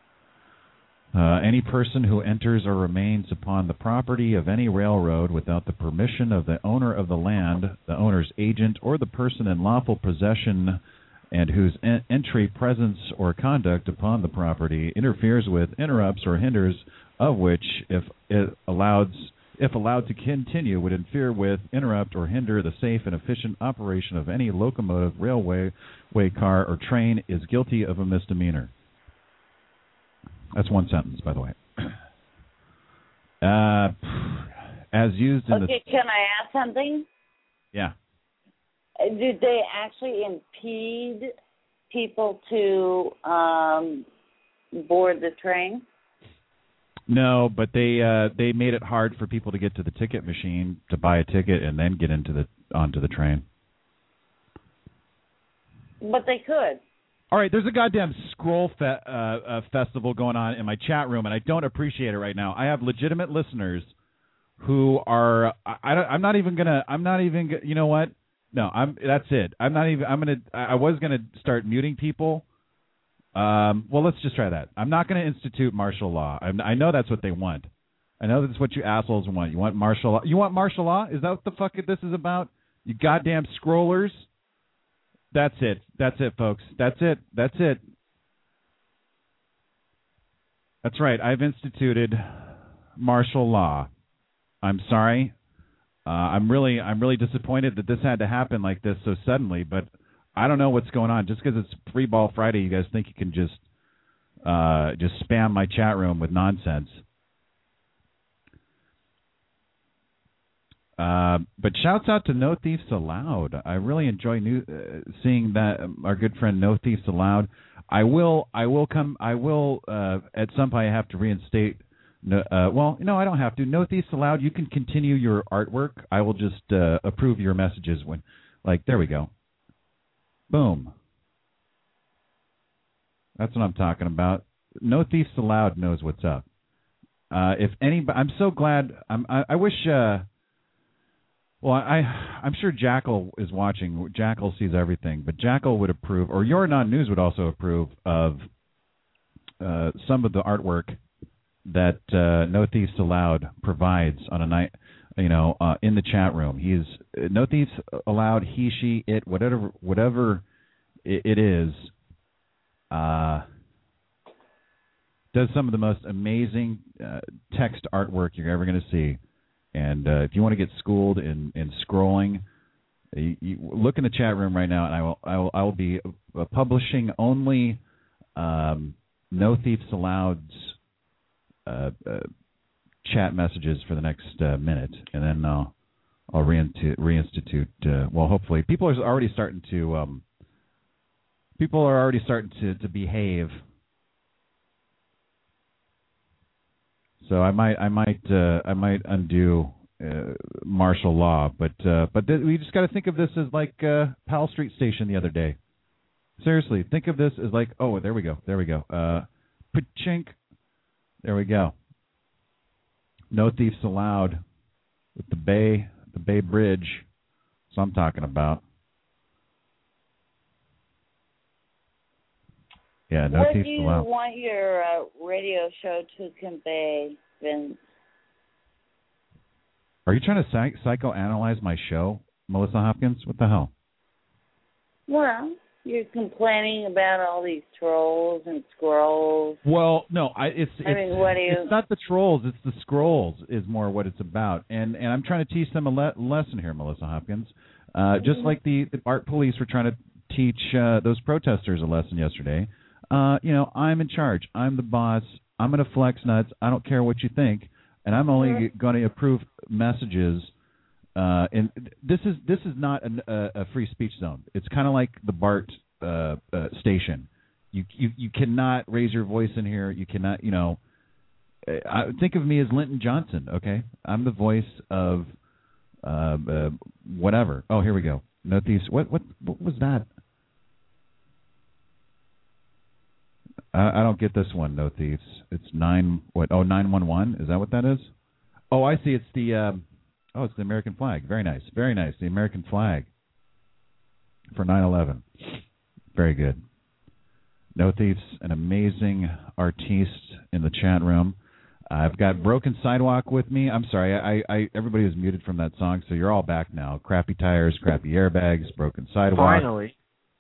Any person who enters or remains upon the property of any railroad without the permission of the owner of the land, the owner's agent, or the person in lawful possession and whose entry, presence, or conduct upon the property interferes with, interrupts, or hinders of which, if allowed to continue, would interfere with, interrupt, or hinder the safe and efficient operation of any locomotive, railway, car, or train is guilty of a misdemeanor. That's one sentence, by the way. As used in Okay, can I ask something? Yeah. Do they actually impede people to board the train? No, but they made it hard for people to get to the ticket machine to buy a ticket and then get onto the train. But they could. All right, there's a goddamn scroll festival going on in my chat room, and I don't appreciate it right now. I have legitimate listeners who are. I'm not even gonna. You know what? No, that's it. I was gonna start muting people. Well, let's just try that. I'm not gonna institute martial law. I know that's what they want. I know that's what you assholes want. You want martial law? You want martial law? Is that what the fuck this is about? You goddamn scrollers. That's it. That's it, folks. That's it. That's it. That's right. I've instituted martial law. I'm sorry. I'm really disappointed that this had to happen like this so suddenly, but I don't know what's going on. Just because it's Free Ball Friday, you guys think you can just spam my chat room with nonsense. But shouts out to No Thieves Allowed. I really enjoy seeing that our good friend No Thieves Allowed. I will at some point I have to reinstate. No, I don't have to. No Thieves Allowed. You can continue your artwork. I will just approve your messages when, there we go. Boom. That's what I'm talking about. No Thieves Allowed knows what's up. If anybody, I'm so glad. I wish. Well, I'm sure Jackal is watching. Jackal sees everything, but Jackal would approve, or Your Non News would also approve of some of the artwork that No Thieves Allowed provides on a night, in the chat room. He's No Thieves Allowed. He, she, it, whatever it is, does some of the most amazing text artwork you're ever going to see. And if you want to get schooled in scrolling, you look in the chat room right now, and I will be publishing only No Thieves Alloud's chat messages for the next minute, and then I'll reinstitute. Well, hopefully, people are already starting to behave. So I might undo martial law, but we just got to think of this as like Powell Street Station the other day. Seriously, think of this as like, oh, there we go. Pachink. There we go. No Thieves Allowed with the Bay Bridge. That's what I'm talking about. Yeah, no Thieves Allowed. What do you want your radio show to convey, Vince? Are you trying to psychoanalyze my show, Melissa Hopkins? What the hell? Well, you're complaining about all these trolls and scrolls. Well, no, it's not the trolls, it's the scrolls is more what it's about. And I'm trying to teach them a lesson here, Melissa Hopkins. Just like the art police were trying to teach those protesters a lesson yesterday. I'm in charge. I'm the boss. I'm going to flex nuts. I don't care what you think. And I'm only going to approve messages. And this is not a free speech zone. It's kind of like the BART station. You cannot raise your voice in here. You cannot, think of me as Lyndon Johnson, okay? I'm the voice of whatever. Oh, here we go. No Thieves. What was that? I don't get this one, No Thieves. It's 911? Is that what that is? Oh, I see. It's the it's the American flag. Very nice. Very nice. The American flag for 9/11. Very good. No Thieves, an amazing artiste in the chat room. I've got Broken Sidewalk with me. I'm sorry. Everybody was muted from that song, so you're all back now. Crappy Tires, Crappy Airbags, Broken Sidewalk. Finally.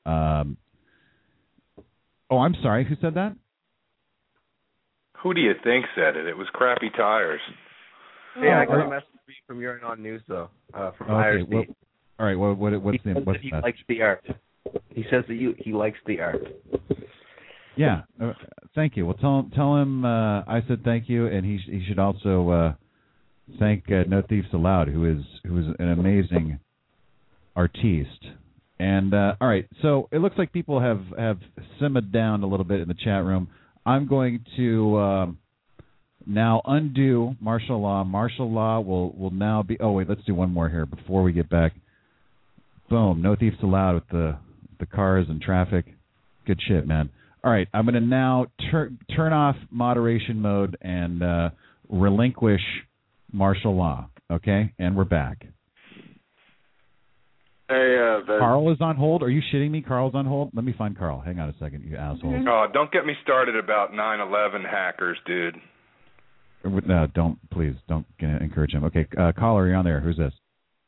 Oh, I'm sorry. Who said that? Who do you think said it? It was Crappy Tires. Yeah, I got a message from Your Non News, though, from IRC. Well, all right, what's the message? He likes the art. He says that he likes the art. Yeah, thank you. Well, tell him I said thank you, and he should also thank No Thieves Allowed, who is an amazing artiste. And all right, so it looks like people have simmered down a little bit in the chat room. I'm going to now undo martial law. Martial law will now be. Oh wait, let's do one more here before we get back. Boom! No Thieves Allowed with the cars and traffic. Good shit, man. All right, I'm going to now turn off moderation mode and relinquish martial law. Okay, and we're back. Hey, Carl is on hold. Are you shitting me? Carl's on hold? Let me find Carl. Hang on a second, you asshole. Oh, don't get me started about 9/11 hackers, dude. No, don't encourage him. Okay, caller, you're on there. Who's this?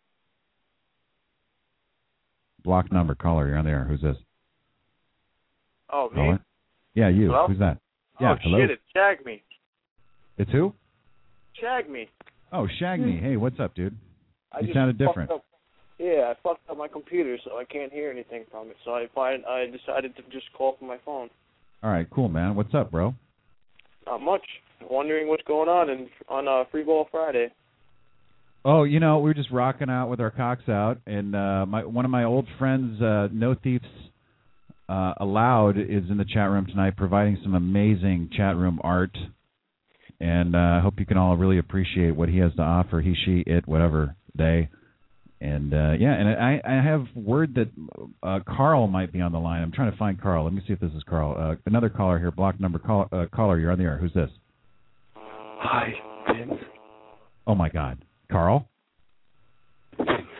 Block number. Caller, you're on there. Who's this? Oh, me? Caller? Yeah, you. Hello? Who's that? Yeah, hello? Shit, it's Shag Me. It's who? Shag Me. Oh, Shag Me. Hey, what's up, dude? I You just sounded different. Yeah, I fucked up my computer, so I can't hear anything from it. So I decided to just call from my phone. All right, cool, man. What's up, bro? Not much. Wondering what's going on on Free Ball Friday. Oh, we were just rocking out with our cocks out, and one of my old friends, No Thieves Allowed, is in the chat room tonight, providing some amazing chat room art. And I hope you can all really appreciate what he has to offer. He, she, it, whatever, they. And and I have word that Carl might be on the line. I'm trying to find Carl. Let me see if this is Carl. Another caller here, block number. Caller, you're on the air. Who's this? Hi, Vince. Oh my God, Carl.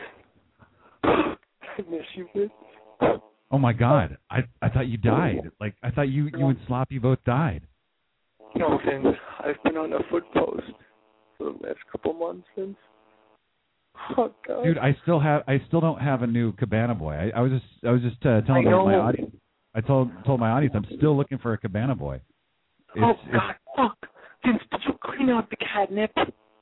miss you, Vince. Oh my God! I thought you died. Like I thought you and Sloppy both died. No, Vince. I've been on a foot post for the last couple months, Vince. Oh God. Dude, I still don't have a new Cabana Boy. I was just telling my audience. I told my audience I'm still looking for a Cabana Boy. God, fuck. Vince, did you clean out the catnip?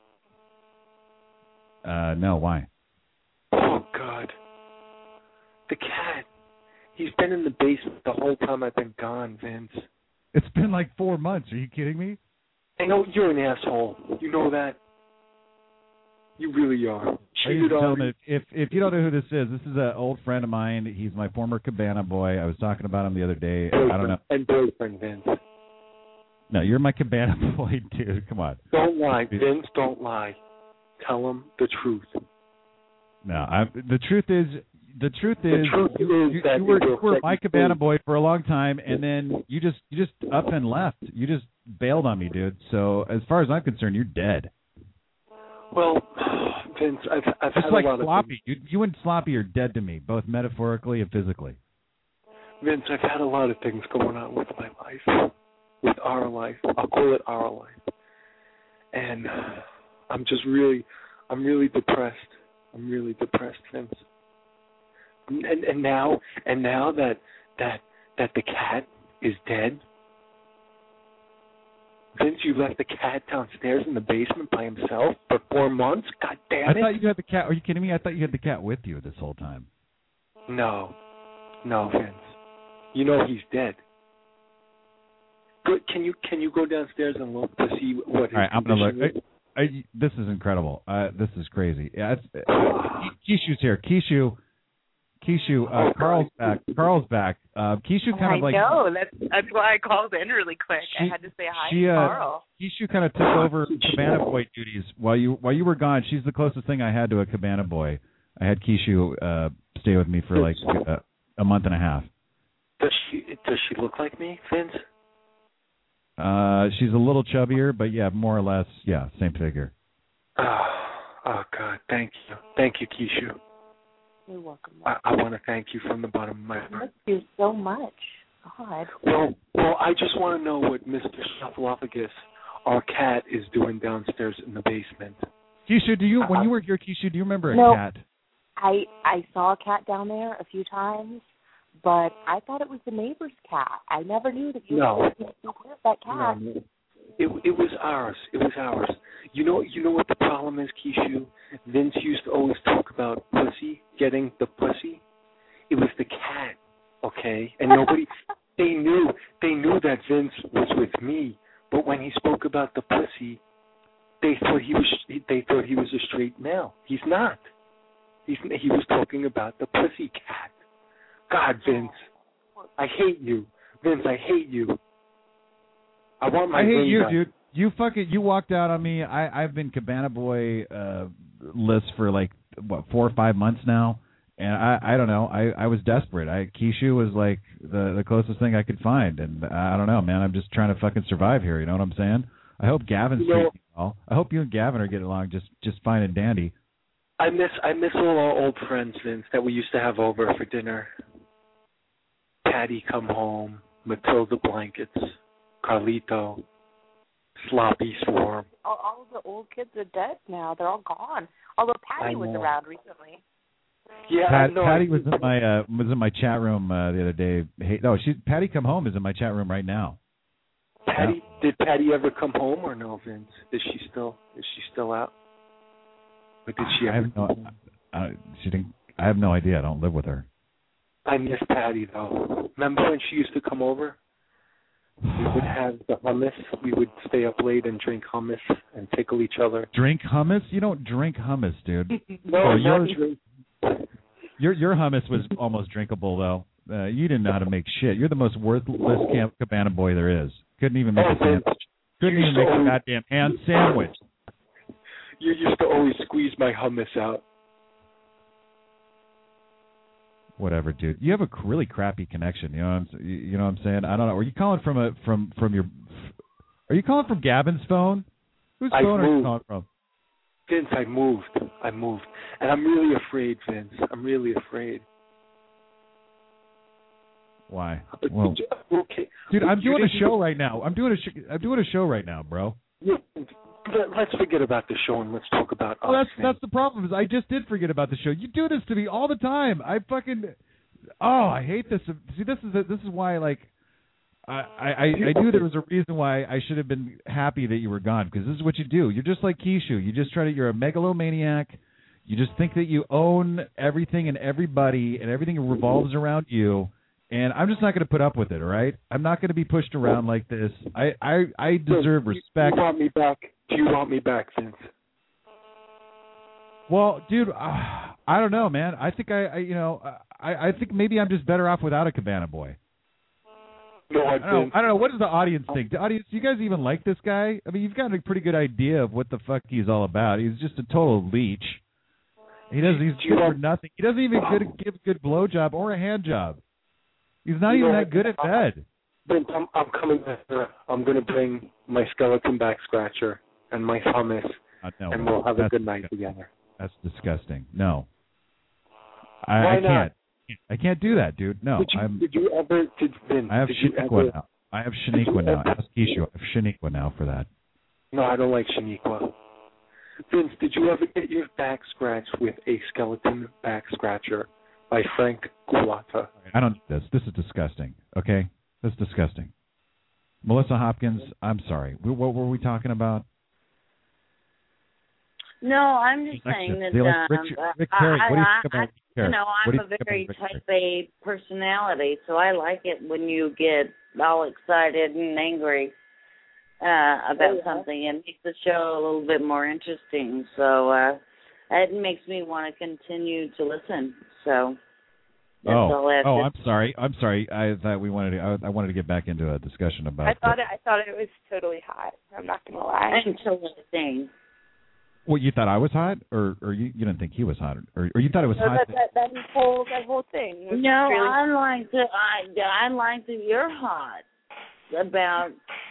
No, why? Oh God. The cat. He's been in the basement the whole time I've been gone, Vince. It's been like 4 months. Are you kidding me? I know you're an asshole. You know that. You really are. Cheated on me. If you don't know who this is an old friend of mine. He's my former Cabana Boy. I was talking about him the other day. I don't know. And boyfriend, Vince. No, you're my Cabana Boy, dude. Come on. Don't lie, Vince. Don't lie. Tell him the truth. No, the truth is you were my Cabana Boy for a long time, and then you just up and left. You just bailed on me, dude. So as far as I'm concerned, you're dead. Well, Vince, I've just had like a lot Sloppy. of things. You and Sloppy are dead to me, both metaphorically and physically. Vince, I've had a lot of things going on with my life, with our life. I'll call it our life, and I'm really depressed. I'm really depressed, Vince. And now that the cat is dead, Vince, you left the cat downstairs in the basement by himself for 4 months? God damn it. I thought you had the cat. Are you kidding me? I thought you had the cat with you this whole time. No, Vince. You know he's dead. Good. Can you go downstairs and look to see what his All right, I'm going to look. is? This is incredible. This is crazy. Yeah, Kishu's here. Kishu. Carl's back. Kishu kind of like. I know. That's why I called in really quick. I had to say hi to Carl. Kishu kind of took over Cabana Boy duties while you were gone. She's the closest thing I had to a Cabana Boy. I had Kishu stay with me for like a month and a half. Does she look like me, Vince? She's a little chubbier, but yeah, more or less, yeah, same figure. Oh God, thank you, Kishu. You're welcome. I want to thank you from the bottom of my heart. Thank you so much. God. Well, I just want to know what Mr. Snuffleupagus, our cat, is doing downstairs in the basement. Kishu, when you were here, Kishu, do you remember a cat? I saw a cat down there a few times, but I thought it was the neighbor's cat. I never knew that you were that cat. No. It was ours. It was ours. You know what the problem is, Kishu? Vince used to always talk about pussy, getting the pussy. It was the cat, okay? And nobody they knew that Vince was with me, but when he spoke about the pussy, they thought he was a straight male. He's not. He was talking about the pussy cat. God, Vince, I hate you. Vince, I hate you. I hate you, dude. You walked out on me. I've been Cabana Boy list for like 4 or 5 months now, and I don't know. I was desperate. Kishu was like the closest thing I could find, and I don't know, man. I'm just trying to fucking survive here. You know what I'm saying? I hope Gavin's treating you well. I hope you and Gavin are getting along just fine and dandy. I miss all our old friends, Vince, that we used to have over for dinner. Patty come home, Matilda Blankets, Carlito, Sloppy Swarm. All the old kids are dead now. They're all gone. Although Patty was around recently. Yeah, Patty was in my chat room the other day. Hey, no, Patty come home is in my chat room right now. Patty, did Patty ever come home or no, Vince? Is she still out? Or did she ever? I have no idea. I don't live with her. I miss Patty though. Remember when she used to come over? We would have the hummus. We would stay up late and drink hummus and tickle each other. Drink hummus? You don't drink hummus, dude. No, not drink. Your hummus was almost drinkable though. You didn't know how to make shit. You're the most worthless Cabana Boy there is. Couldn't even make a sandwich. Couldn't even make a goddamn ham sandwich. You used to always squeeze my hummus out. Whatever, dude. You have a really crappy connection. You know what I'm saying? I don't know. Are you calling from your? Are you calling from Gavin's phone? Whose phone are you calling from? Vince, I moved, and I'm really afraid, Vince. I'm really afraid. Why? Well, dude, I'm doing a show right now. I'm doing a show right now, bro. Yeah, let's forget about the show and let's talk about us. That's the problem. Is I just did forget about the show. You do this to me all the time. I hate this. See, this is why I knew there was a reason why I should have been happy that you were gone, because this is what you do. You're just like Kishu. You just you're a megalomaniac. You just think that you own everything and everybody, and everything revolves around you. And I'm just not going to put up with it, all right? I'm not going to be pushed around like this. I deserve respect. Do you want me back? Do you want me back, Vince? Well, dude, I don't know, man. I think I think maybe I'm just better off without a Cabana Boy. No, I don't know. What does the audience think? The audience, do you guys even like this guy? I mean, you've got a pretty good idea of what the fuck he's all about. He's just a total leech. He's good for nothing. He doesn't even give a good blowjob or a hand job. He's not even that good at bed. Vince, I'm coming back there. I'm going to bring my skeleton back scratcher and my hummus, and we'll have a good night together. That's disgusting. No. I can't. I can't do that, dude. No. Did you ever, Vince? I have Shaniqua now. I have Shaniqua now. Ask Keisha. I have Shaniqua now for that. No, I don't like Shaniqua. Vince, did you ever get your back scratched with a skeleton back scratcher by Frank Guata? I don't do this. This is disgusting. Okay? That's disgusting. Melissa Hopkins, I'm sorry. What were we talking about? No, I'm just saying that Rick Perry. What do you think about Rick Perry? I'm a very type A personality, so I like it when you get all excited and angry about something, and makes the show a little bit more interesting. So it makes me want to continue to listen. So that's all I have to. I'm sorry. I thought we wanted to. I wanted to get back into a discussion about. I thought it was totally hot. I'm not gonna lie. Until the thing. Well, you thought I was hot, or you didn't think he was hot, or you thought it was hot? That whole thing. Was no, really... I like that you're hot about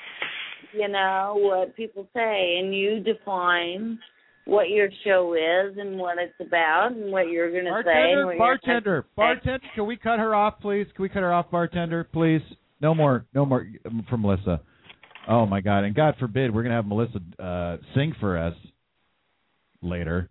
what people say, and you define what your show is and what it's about and what you're going to say. Bartender, can we cut her off, please? Can we cut her off, bartender, please? No more for Melissa. Oh my God! And God forbid we're going to have Melissa sing for us later.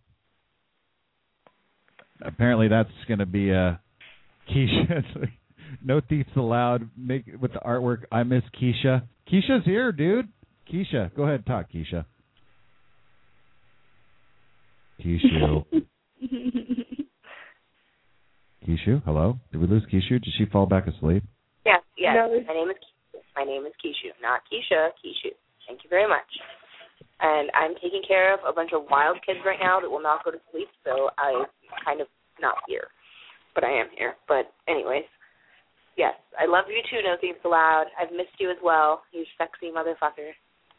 Apparently that's going to be Keisha. No thieves allowed. With the artwork. I miss Keisha. Keisha's here, dude. Keisha, go ahead and talk, Keisha. Keisha. Keisha, hello? Did we lose Keisha? Did she fall back asleep? Yes. No. My name is Keisha, not Keisha. Keisha. Thank you very much. And I'm taking care of a bunch of wild kids right now that will not go to sleep, so I'm kind of not here. But I am here. But anyways, yes, I love you too, No Thieves Allowed. I've missed you as well, you sexy motherfucker.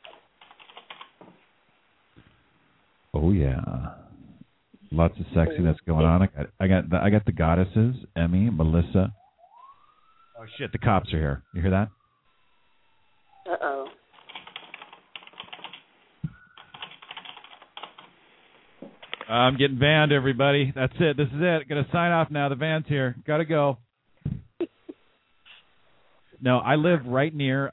Oh yeah, lots of sexiness going on. I got the goddesses, Emmy, Melissa. Oh shit, the cops are here. You hear that? Uh-oh. I'm getting banned, everybody. That's it. This is it. Gonna sign off now. The van's here. Gotta go. No, I live right near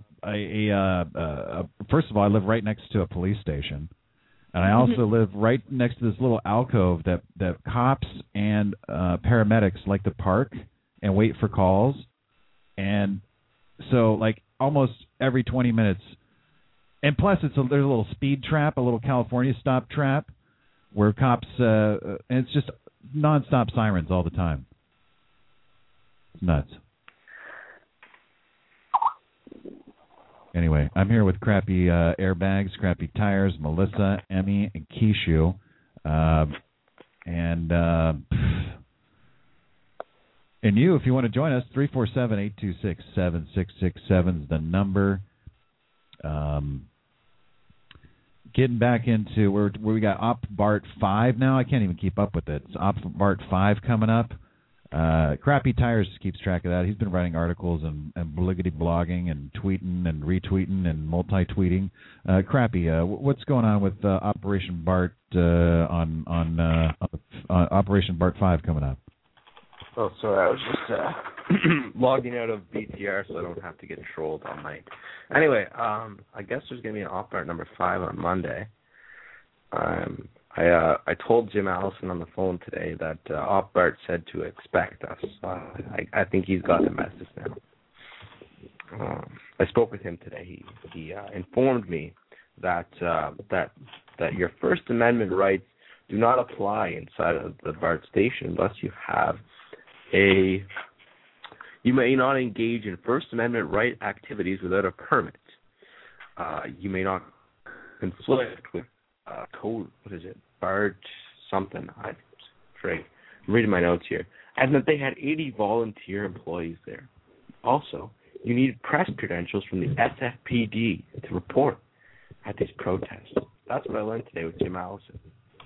first of all, I live right next to a police station. And I also live right next to this little alcove that cops and paramedics like to park and wait for calls. And so, like, almost every 20 minutes. And plus, there's a little speed trap, a little California stop trap, where cops, and it's just nonstop sirens all the time. It's nuts. Anyway, I'm here with crappy airbags, crappy tires, Melissa, Emmy, and Keishu. And you, if you want to join us, 347-826-7667 is the number. Getting back into where we got Op Bart 5 now. I can't even keep up with it. It's Op Bart 5 coming up. Crappy Tires keeps track of that. He's been writing articles and blogging and tweeting and retweeting and multi-tweeting. Crappy, what's going on with Operation Bart on Operation Bart 5 coming up? Oh, sorry, I was just logging out of BTR so I don't have to get trolled all night. Anyway, I guess there's going to be an off-BART number 5 on Monday. I told Jim Allison on the phone today that off-BART said to expect us. I think he's got the message now. I spoke with him today. He informed me that your First Amendment rights do not apply inside of the BART station unless you have you may not engage in First Amendment right activities without a permit. You may not conflict with code, what is it, BART something. I'm reading my notes here. And that they had 80 volunteer employees there. Also, you need press credentials from the SFPD to report at these protests. That's what I learned today with Jim Allison.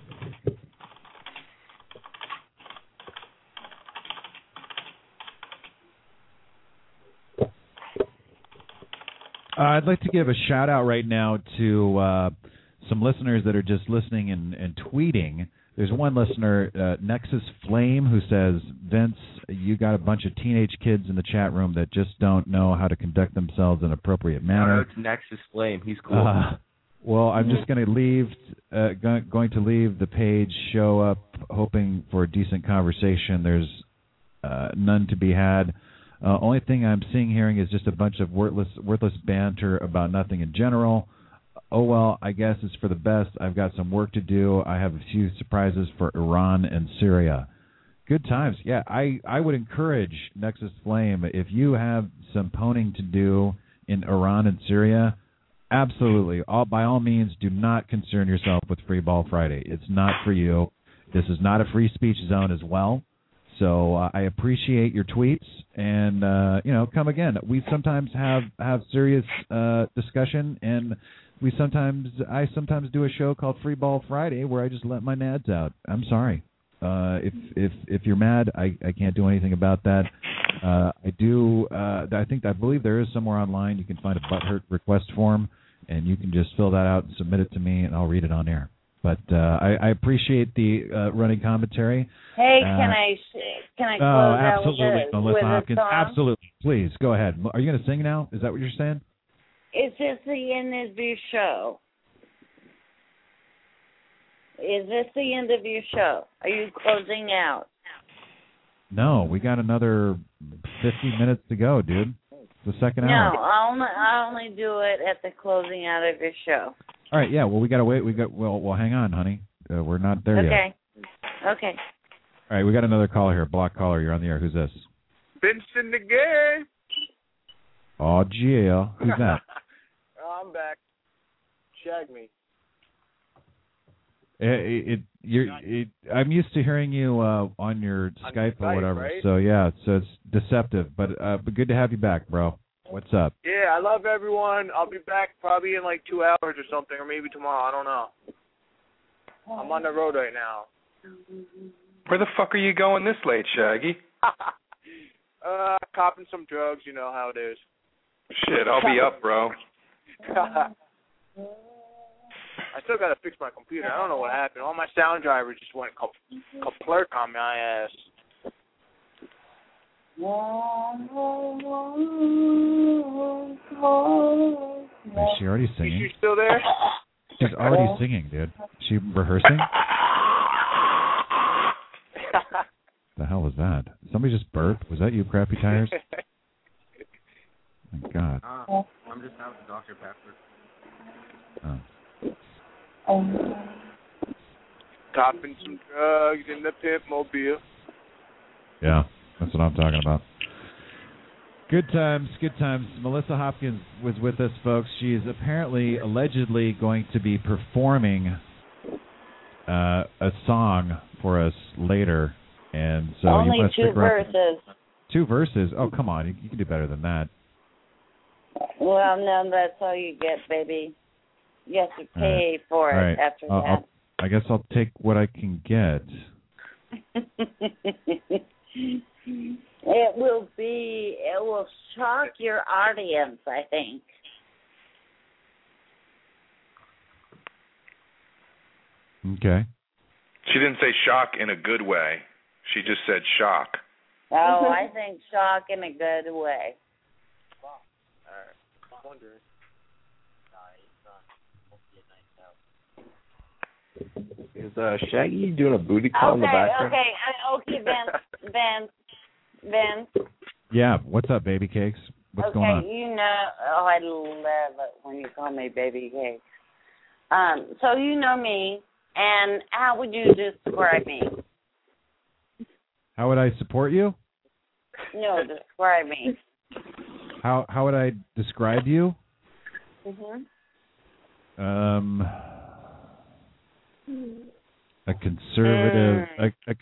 I'd like to give a shout out right now to some listeners that are just listening and tweeting. There's one listener, Nexus Flame, who says, Vince, you got a bunch of teenage kids in the chat room that just don't know how to conduct themselves in an appropriate manner. It's Nexus Flame. He's cool. Well, I'm just going to leave the page, show up, hoping for a decent conversation. There's none to be had. Only thing I'm hearing is just a bunch of worthless banter about nothing in general. Oh, well, I guess it's for the best. I've got some work to do. I have a few surprises for Iran and Syria. Good times. Yeah, I would encourage Nexus Flame, if you have some poning to do in Iran and Syria, absolutely. By all means, do not concern yourself with Free Ball Friday. It's not for you. This is not a free speech zone as well. So I appreciate your tweets, and come again. We sometimes have serious discussion, and I sometimes do a show called Free Ball Friday where I just let my nads out. I'm sorry. If you're mad, I can't do anything about that. I believe there is somewhere online you can find a butthurt request form, and you can just fill that out and submit it to me, and I'll read it on air. But I appreciate the running commentary. Hey, can I close out absolutely, Melissa with Hopkins. a song? Absolutely, please go ahead. Are you going to sing now? Is that what you're saying? Is this the end of your show? Is this the end of your show? Are you closing out? No, we got another 50 minutes to go, dude. It's the second hour. No, I only do it at the closing out of your show. All right, yeah. Well, we got to wait. Well, hang on, honey. We're not there yet. Okay. All right, we got another caller here. Block caller. You're on the air. Who's this? Vincent the Gay. Oh, yeah. Who's that? I'm back. Shag me. I'm used to hearing you on your Skype or whatever. Right? So yeah, so it's deceptive, but good to have you back, bro. What's up? Yeah, I love everyone. I'll be back probably in like 2 hours or something, or maybe tomorrow. I don't know. I'm on the road right now. Where the fuck are you going this late, Shaggy? Copping some drugs. You know how it is. Shit, I'll be up, bro. I still gotta fix my computer. I don't know what happened. All my sound drivers just went kaplurk on my ass. Is she already singing? Is she still there? She's already singing, dude. Is she rehearsing? The hell was that? Somebody just burped? Was that you, Crappy Tires? My God. I'm just out with Dr. Pepper. Copping some drugs in the pimp mobile. Yeah, that's what I'm talking about. Good times, good times. Melissa Hopkins was with us, folks. She is allegedly going to be performing a song for us later, and so only you must 2 verses. 2 verses? Oh, come on, you can do better than that. Well, no, that's all you get, baby. You have to pay for it after that. I guess I'll take what I can get. It will shock your audience, I think. Okay. She didn't say shock in a good way. She just said shock. Oh, I think shock in a good way. Alright. I'm wondering. Is Shaggy doing a booty call in the background? Okay, Vince. Yeah, what's up, baby cakes? What's going on? You know, I love it when you call me baby cakes. So you know me, and how would you describe me? How would I support you? No, describe me. How would I describe you? Mhm. A conservative, a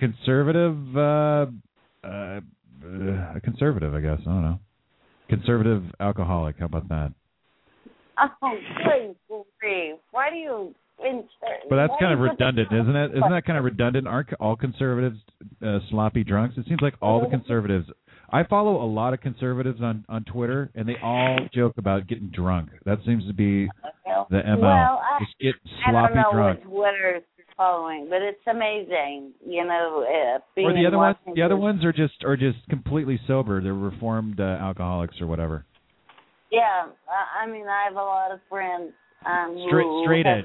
conservative, I guess. I don't know. Conservative alcoholic. How about that? Oh, good grief! Why do you? But that's kind of redundant, isn't it? Isn't that kind of redundant? Aren't all conservatives sloppy drunks? It seems like all the conservatives. I follow a lot of conservatives on Twitter, and they all joke about getting drunk. That seems to be the MO. Well, just get sloppy I don't know drunk. what Twitter is following, but it's amazing. You know, Or the other ones. The other ones are just completely sober. They're reformed alcoholics or whatever. Yeah, I mean, I have a lot of friends Straight edge.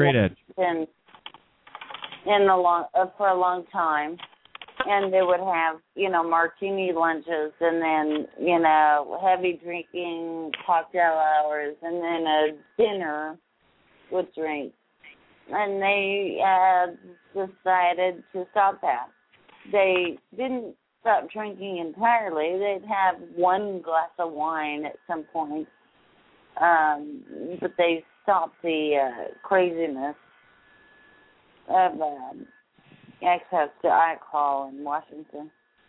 For a long time, and they would have, you know, martini lunches, and then, you know, heavy drinking cocktail hours, and then a dinner with drinks. And they decided to stop that. They didn't stop drinking entirely. They'd have one glass of wine at some point, but they stopped the craziness of access to alcohol in Washington.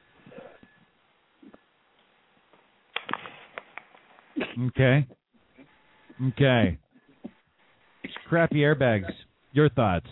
Okay. Crappy airbags. Your thoughts?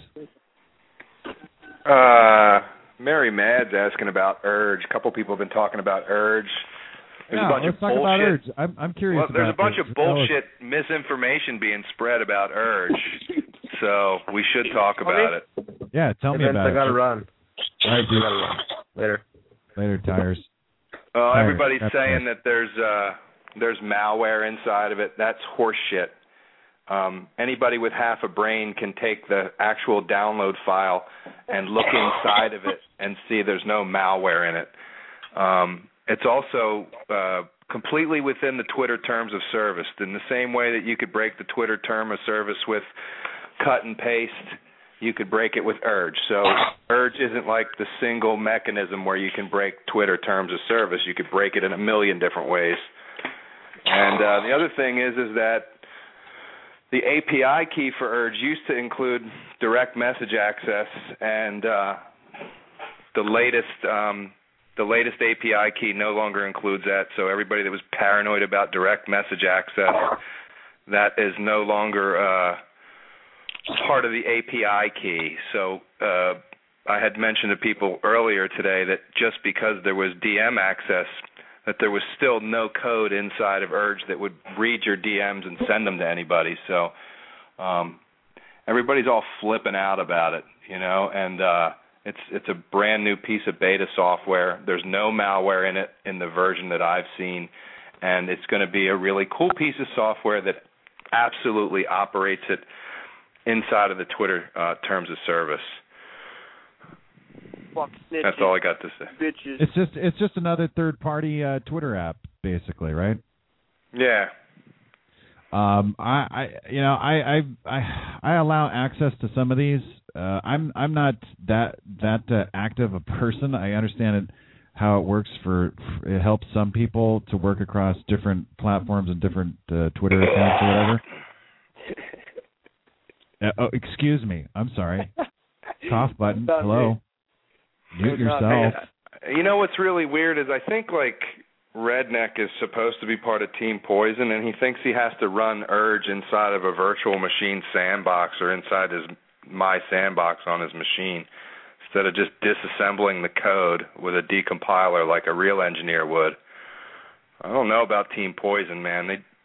Mary Mad's asking about Urge. A couple people have been talking about Urge. There's a bunch let's of talk bullshit. about Urge. I'm curious. Well, there's a bunch this. of bullshit misinformation being spread about Urge, so we should talk about it. Yeah, tell me about it. I gotta run. All right, dude. I gotta run. Later, tires. Everybody's saying that there's malware inside of it. That's horseshit. Anybody with half a brain can take the actual download file and look inside of it and see there's no malware in it. It's also completely within the Twitter terms of service. In the same way that you could break the Twitter term of service with cut and paste, you could break it with Urge. So Urge isn't like the single mechanism where you can break Twitter terms of service. You could break it in a million different ways. And the other thing is that the API key for Urge used to include direct message access, and the latest API key no longer includes that. So everybody that was paranoid about direct message access, that is no longer part of the API key. So I had mentioned to people earlier today that just because there was DM access, that there was still no code inside of Urge that would read your DMs and send them to anybody. So everybody's all flipping out about it, you know, and it's a brand new piece of beta software. There's no malware in it in the version that I've seen, and it's going to be a really cool piece of software that absolutely operates it inside of the Twitter terms of service. That's all I got to say. Bitches. It's just another third-party Twitter app, basically, right? Yeah. I allow access to some of these. I'm not that active a person. I understand how it works it helps some people to work across different platforms and different Twitter accounts or whatever. Excuse me. I'm sorry. Cough button. Hello. Mute yourself. You know what's really weird is I think like Redneck is supposed to be part of Team Poison, and he thinks he has to run Urge inside of a virtual machine sandbox or inside his My Sandbox on his machine instead of just disassembling the code with a decompiler like a real engineer would. I don't know about Team Poison, man.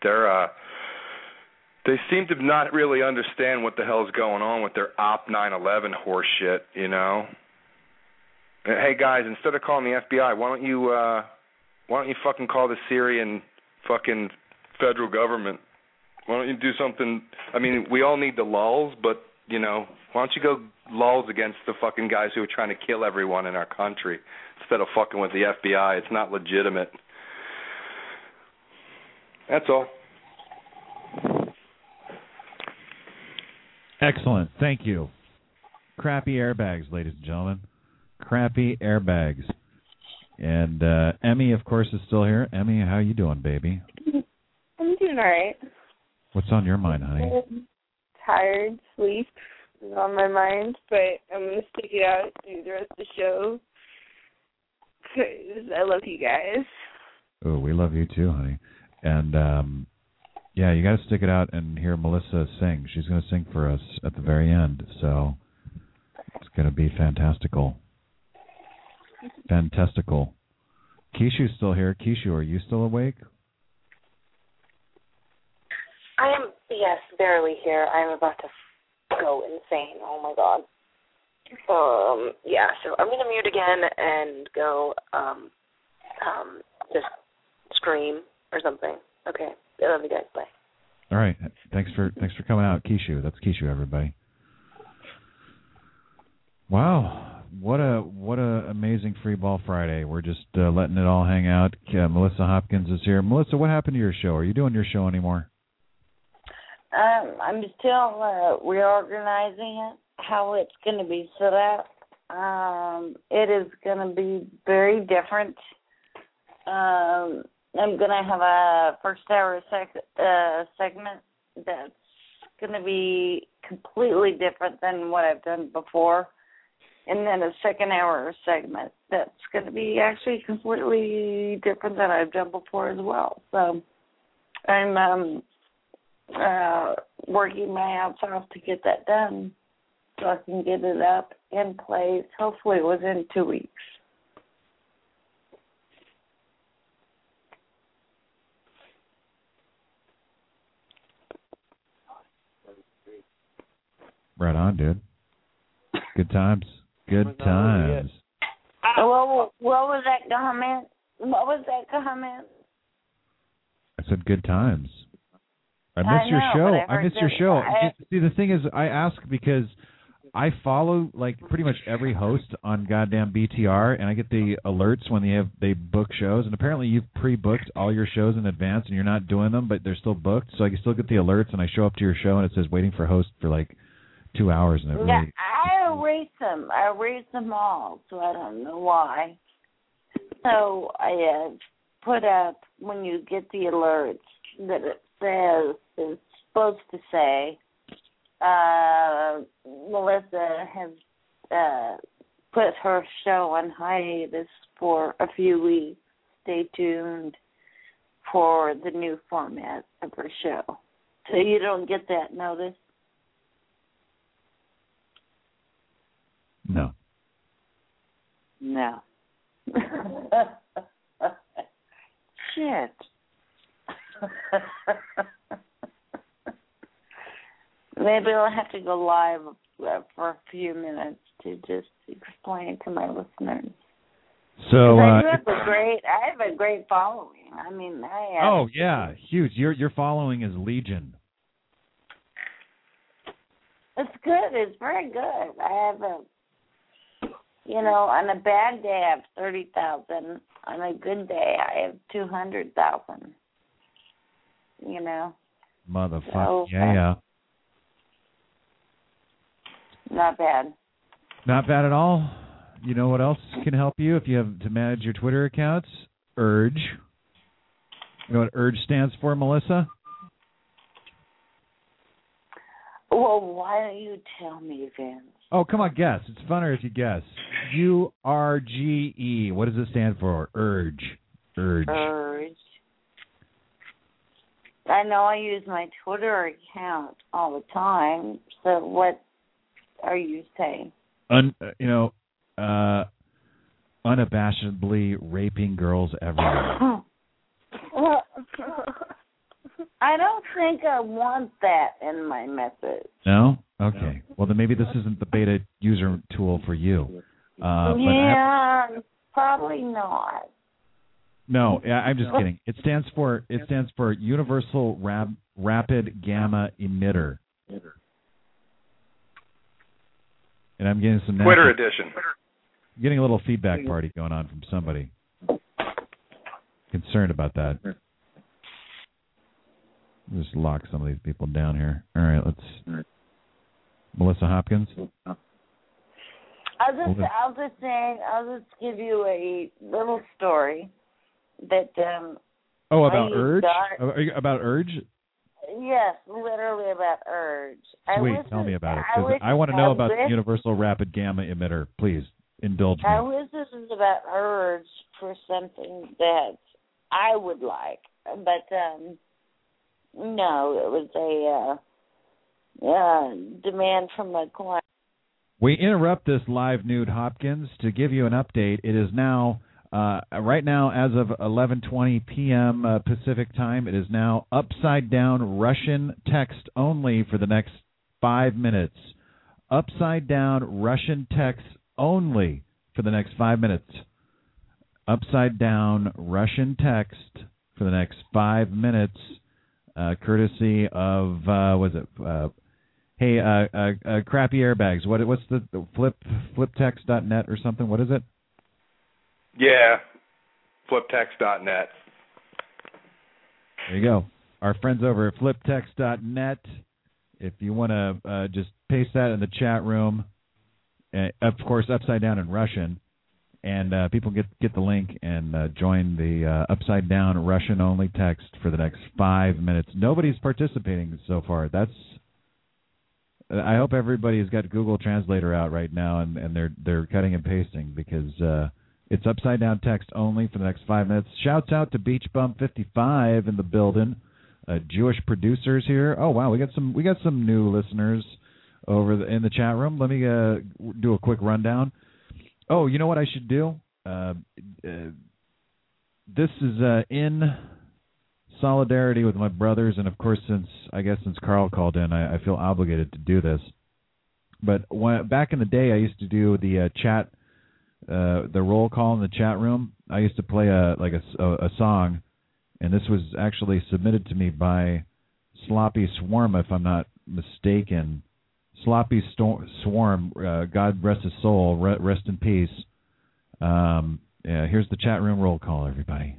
They seem to not really understand what the hell's going on with their Op 9/11 horse shit, you know. Hey guys, instead of calling the FBI, why don't you fucking call the Syrian fucking federal government? Why don't you do something? I mean, we all need the lulls, but you know, why don't you go lulls against the fucking guys who are trying to kill everyone in our country instead of fucking with the FBI? It's not legitimate. That's all. Excellent. Thank you. Crappy airbags, ladies and gentlemen. Crappy airbags. And Emmy, of course, is still here. Emmy, how you doing, baby? I'm doing all right. What's on your mind, honey? Tired, sleep is on my mind, but I'm going to stick it out through the rest of the show because I love you guys. Oh, we love you too, honey. And, yeah, you got to stick it out and hear Melissa sing. She's going to sing for us at the very end, so it's going to be fantastical. Fantastical. Kishu's still here. Kishu, are you still awake? I am, yes, barely here. I am about to go insane. Oh, my God. Yeah, so I'm going to mute again and go just scream or something. Okay. I love you guys. Bye. All right. Thanks for coming out, Kishu. That's Kishu, everybody. Wow. What a amazing Free Ball Friday. We're just letting it all hang out. Melissa Hopkins is here. Melissa, what happened to your show? Are you doing your show anymore? I'm still reorganizing it, how it's going to be set up. It is going to be very different. I'm going to have a first hour segment that's going to be completely different than what I've done before. And then a second hour segment that's going to be actually completely different than I've done before as well. So I'm working my ass off to get that done so I can get it up in place, hopefully within 2 weeks. Right on, dude. Good times. Good times. What was that comment? What was that comment? I said good times. I miss your show. I miss your show. See, the thing is, I ask because I follow like pretty much every host on goddamn BTR, and I get the alerts when they book shows. And apparently, you've pre-booked all your shows in advance, and you're not doing them, but they're still booked. So I can still get the alerts, and I show up to your show, and it says waiting for host for like 2 hours, and it really. Yeah, I erased them. I erased them all, so I don't know why. So I put up when you get the alerts that it says it's supposed to say Melissa has put her show on hiatus for a few weeks. Stay tuned for the new format of her show. So you don't get that notice? No. No. Shit. Maybe I'll have to go live for a few minutes to just explain to my listeners. So I have a great following. I mean, I have. Oh yeah, huge. Your following is legion. It's good. It's very good. I have on a bad day I have 30,000. On a good day I have 200,000. You know. Motherfucker. So, yeah. Not bad. Not bad at all. You know what else can help you if you have to manage your Twitter accounts? Urge. You know what Urge stands for, Melissa? Well, why don't you tell me, Vince? Oh, come on, guess. It's funner if you guess. URGE. What does it stand for? Urge. Urge. I know I use my Twitter account all the time. So what are you saying? Unabashedly raping girls everywhere. I don't think I want that in my message. No? Okay. Well, then maybe this isn't the beta user tool for you. Probably not. No, I'm just kidding. It stands for Universal Rapid Gamma Emitter. And I'm getting some Twitter edition. Getting a little feedback party going on from somebody concerned about that. Just lock some of these people down here. All right, let's. Melissa Hopkins. I'll just give you a little story that. About Urge. About Urge. Yes, literally about Urge. Sweet, tell me about it. I want to know about the Universal Rapid Gamma Emitter. Please indulge me. I wish this was about Urge for something that I would like, but no, it was a demand from my client. We interrupt this live nude, Hopkins, to give you an update. It is now, right now, as of 11:20 p.m. Pacific time, it is now upside down Russian text only for the next 5 minutes. Upside down Russian text only for the next 5 minutes. Upside down Russian text for the next 5 minutes, courtesy of, Crappy Airbags. What's the fliptext.net or something? What is it? Yeah, fliptext.net. There you go. Our friends over at fliptext.net. If you want to just paste that in the chat room, of course, upside down in Russian, and people get the link and join the upside down Russian only text for the next 5 minutes. Nobody's participating so far. I hope everybody's got Google Translator out right now and they're cutting and pasting because it's upside down text only for the next 5 minutes. Shouts out to Beach Bum 55 in the building. Jewish producers here. Oh wow, we got some new listeners over in the chat room. Let me do a quick rundown. Oh, you know what I should do? This is in solidarity with my brothers, and of course, since Carl called in, I feel obligated to do this. But back in the day, I used to do the chat, the roll call in the chat room. I used to play a song, and this was actually submitted to me by Sloppy Swarm, if I'm not mistaken. Sloppy Swarm, God rest his soul, rest in peace. Here's the chat room roll call, everybody.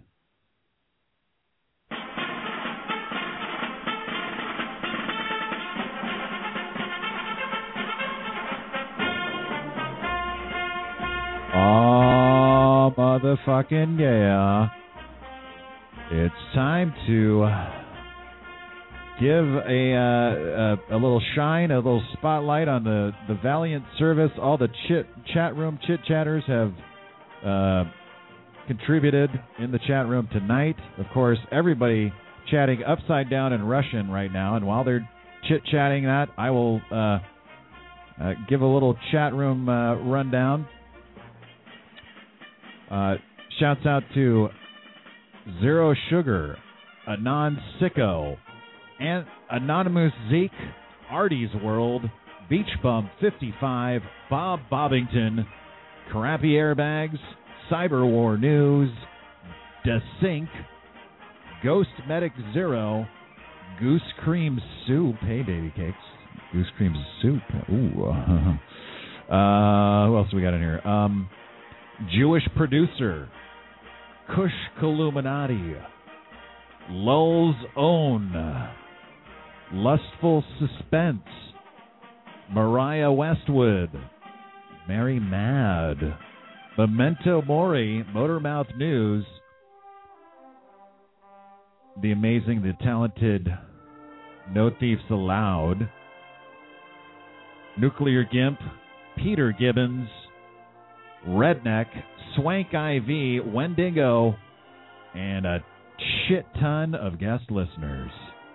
Oh, motherfucking yeah. It's time to give a little shine, a little spotlight on the valiant service all the chat room chit-chatters have contributed in the chat room tonight. Of course, everybody chatting upside down in Russian right now, and while they're chit-chatting that, I will give a little chat room rundown. Shouts out to Zero Sugar, Anon Sicko, and Anonymous Zeke, Artie's World, Beach Bum 55, Bob Bobbington, Crappy Airbags, Cyber War News, Desync, Ghost Medic Zero, Goose Cream Soup. Hey, baby cakes. Goose Cream Soup. Ooh. Who else we got in here? Jewish Producer, Kush Illuminati, Lul's Own, Lustful Suspense, Mariah Westwood, Mary Mad, Memento Mori, Motormouth News, the amazing, the talented No Thieves Allowed, Nuclear Gimp, Peter Gibbons, Redneck, Swank IV, Wendigo, and a shit ton of guest listeners.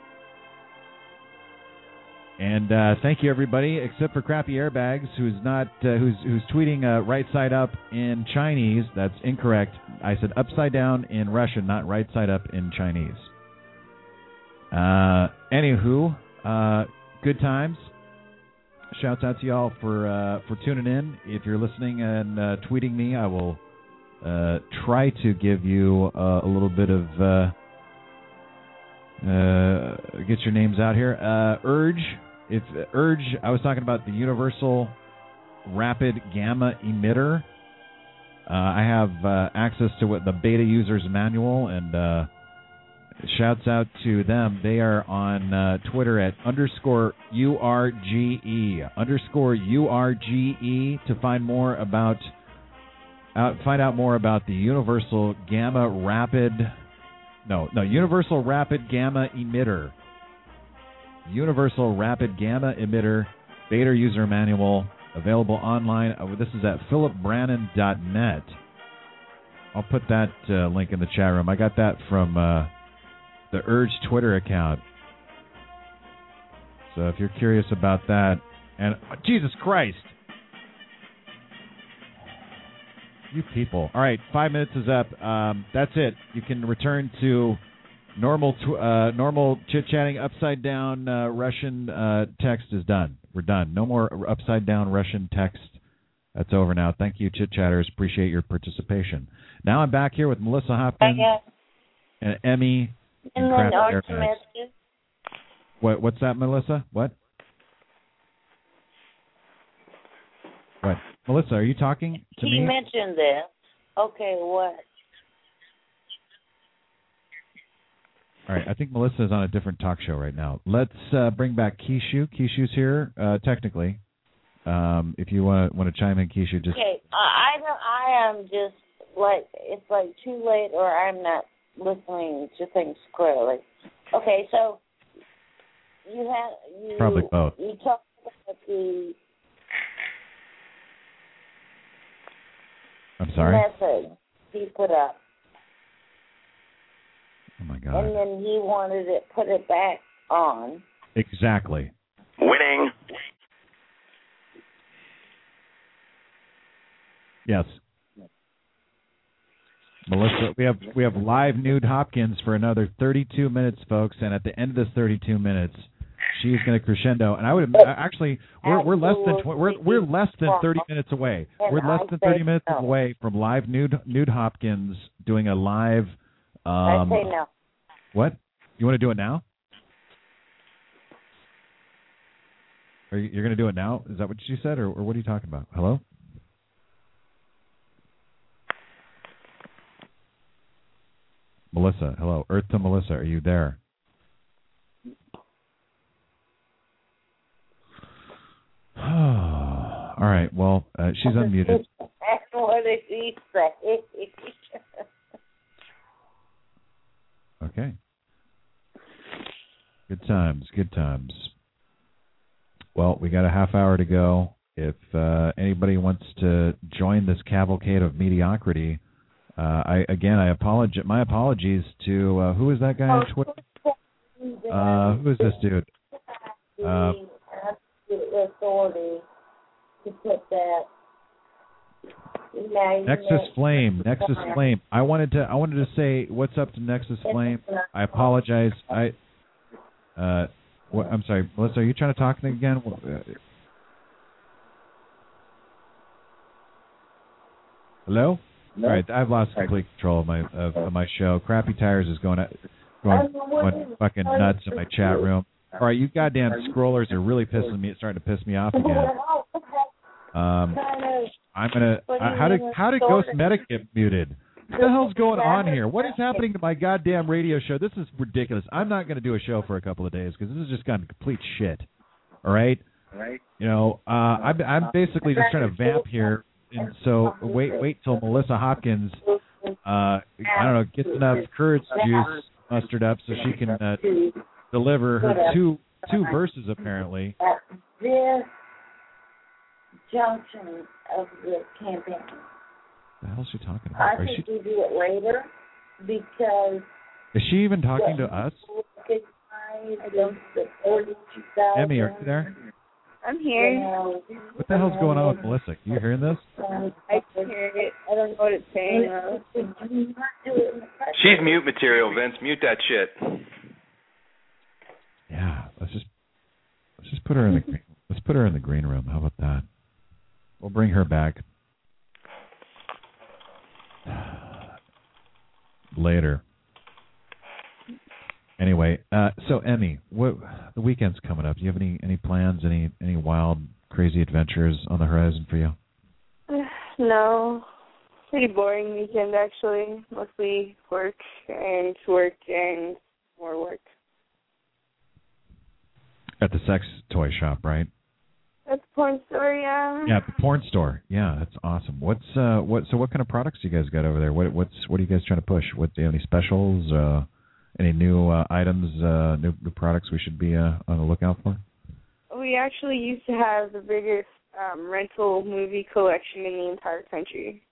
And thank you, everybody, except for Crappy Airbags, who's tweeting right side up in Chinese. That's incorrect. I said upside down in Russian, not right side up in Chinese. Anywho, good times. shouts out to y'all for tuning in. If you're listening and tweeting me, I will try to give you a little bit of get your names out here. Urge. I was talking about the Universal Rapid Gamma Emitter. I have access to the beta user's manual, and shouts out to them. They are on Twitter at _URGE, _URGE, to find more about find out more about the Universal Rapid Gamma Emitter. Universal Rapid Gamma Emitter beta user manual, available online. This is at philipbrannan.net. I'll put that link in the chat room. I got that from the Urge Twitter account. So if you're curious about that, and Jesus Christ, you people. All right, 5 minutes is up. That's it. You can return to normal chit-chatting. Upside down Russian text is done. We're done. No more upside down Russian text. That's over now. Thank you, chit-chatters. Appreciate your participation. Now I'm back here with Melissa Hopkins and Emmy. And then Artemis. What's that, Melissa? What? Melissa, are you talking to me? He mentioned this. Okay, what? All right, I think Melissa is on a different talk show right now. Let's bring back Kishu. Kishu's here, technically. If you want to chime in, Kishu, just... Okay, I am just, it's too late, or I'm not listening to things clearly. Okay, so you probably both. You talked about the... I'm sorry? Message he put up. Oh, my God. And then he wanted it, put it back on. Exactly. Winning. Yes. Melissa, we have live Nude Hopkins for another 32 minutes, folks, and at the end of this 32 minutes, she's going to crescendo. And I would actually we're less than 30 minutes away. We're less than 30 minutes away from live Nude Hopkins doing a live. I say no. What? You want to do it now? You're going to do it now? Is that what she said, or what are you talking about? Hello? Melissa, hello. Earth to Melissa, are you there? All right, well, she's unmuted. What did he say? Okay. Good times, good times. Well, we got a half hour to go. If anybody wants to join this cavalcade of mediocrity, I apologize. My apologies to who is that guy on Twitter? Who is this dude? Authority to put that. Nexus Flame. I wanted to say what's up to Nexus Flame. I apologize. I'm sorry, Melissa. Are you trying to talk again? Hello? No. All right, I've lost complete control of my show. Crappy Tires is going fucking nuts in my chat room. All right, you goddamn scrollers are really starting to piss me off again. I'm gonna. How did Ghost Medic get muted? What the hell's going on here? What is happening to my goddamn radio show? This is ridiculous. I'm not going to do a show for a couple of days because this has just gotten complete shit. All right. You know, I'm basically just trying to vamp here, and so wait till Melissa Hopkins, I don't know, gets enough courage juice mustered up so she can deliver her two verses apparently. At this junction of the campaign. What the hell is she talking about? I think we do it later because... Is she even talking to us? Emmy, are you there? I'm here. What the hell's going on with Melissa? You hearing this? I can hear it. I don't know what it's saying. She's mute material, Vince. Mute that shit. Yeah, let's just put her in the Let's put her in the green room. How about that? We'll bring her back later. Anyway, so Emmy, what the weekend's coming up? Do you have any plans? Any wild, crazy adventures on the horizon for you? No, pretty boring weekend actually. Mostly work and more work. At the sex toy shop, right? At the porn store, yeah. Yeah, at the porn store. Yeah, that's awesome. What kind of products do you guys got over there? What are you guys trying to push? Do you have any specials? Any new items, new products we should be on the lookout for? We actually used to have the biggest rental movie collection in the entire country.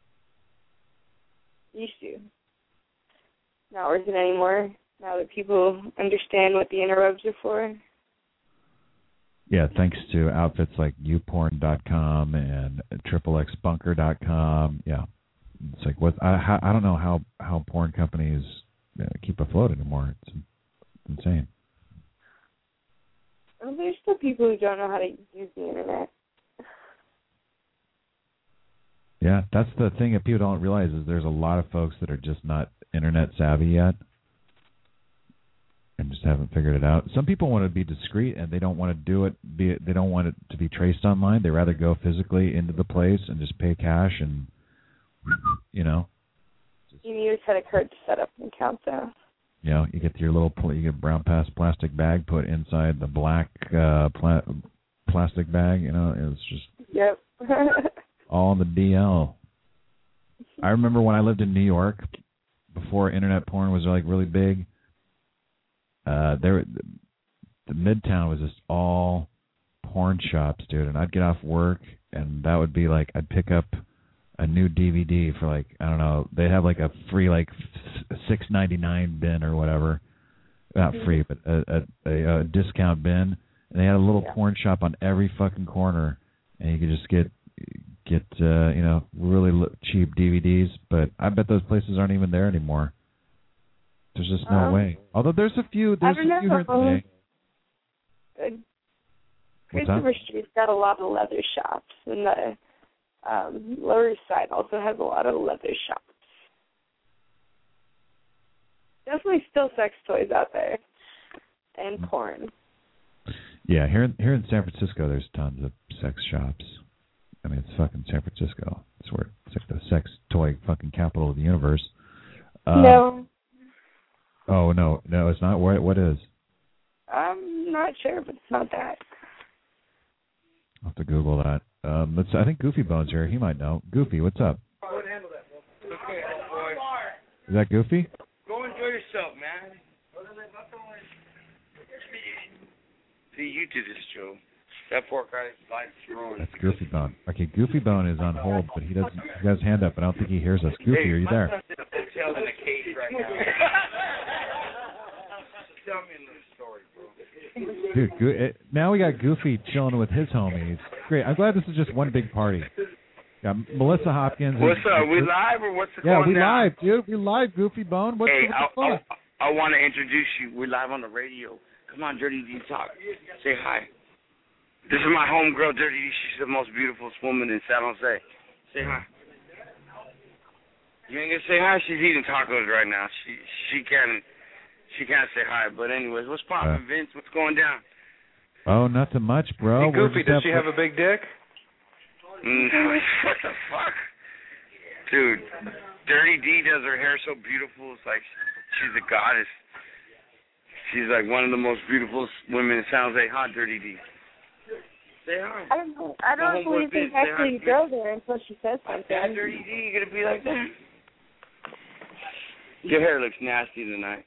Used to. Not working anymore. Now that people understand what the interwebs are for. Yeah, thanks to outfits like youporn.com and XXXBunker.com. Yeah, it's like what I don't know how porn companies keep afloat anymore. It's insane. Well, there's still people who don't know how to use the internet. Yeah, that's the thing that people don't realize is there's a lot of folks that are just not internet savvy yet and just haven't figured it out. Some people want to be discreet and they don't want to do it. They don't want it to be traced online. They rather go physically into the place and just pay cash and You need a credit card to set up an account, though. You get your you get a brown plastic bag put inside the black plastic bag. It's just all in the DL. I remember when I lived in New York before internet porn was like really big. The Midtown was just all porn shops, dude. And I'd get off work, and that would be like I'd pick up a new DVD for like I don't know. They'd have like a free like $6.99 bin or whatever, not free, but a discount bin. And they had a little porn shop on every fucking corner, and you could just get really cheap DVDs. But I bet those places aren't even there anymore. There's just no way. Although there's a few. There's a few here today. Christopher Street's got a lot of leather shops, and the Lower East Side also has a lot of leather shops. Definitely still sex toys out there, and porn. Yeah, here in San Francisco, there's tons of sex shops. I mean, it's fucking San Francisco. It's like the sex toy fucking capital of the universe. No. Oh no, it's not. What is? I'm not sure, but it's not that. I'll have to Google that. I think Goofy Bones here. He might know. Goofy, what's up? I would handle that. Okay, boy. Is that Goofy? Go enjoy yourself, man. See, you did this, Joe. That poor guy's life's ruined. That's Goofy Bone. Okay, Goofy Bone is on hold, but he got his hand up, and I don't think he hears us. Goofy, are you there? My son's in a cage right now. Tell me a little story, bro. Dude, now we got Goofy chilling with his homies. Great. I'm glad this is just one big party. Got Melissa Hopkins. What's up? We live or what's going on? Yeah, we live, dude. We live, Goofy Bone. What's the fuck? I want to introduce you. We're live on the radio. Come on, Dirty D Talk. Say hi. This is my homegirl, Dirty D. She's the most beautiful woman in San Jose. Say hi. You ain't gonna say hi? She's eating tacos right now. She can't say hi. But anyways, what's poppin', Vince? What's going down? Oh, nothing much, bro. Hey, Goofy, does she have a big dick? What the fuck? Dude, Dirty D does her hair so beautiful. It's like she's a goddess. She's like one of the most beautiful women in San Jose. Hot Dirty D. Say hi. I don't believe they actually go there until she says something. That Dirty D, you gonna be like that? Your hair looks nasty tonight.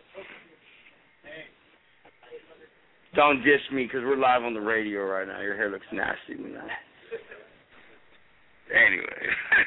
Don't diss me, because we're live on the radio right now. Your hair looks nasty tonight. Anyway.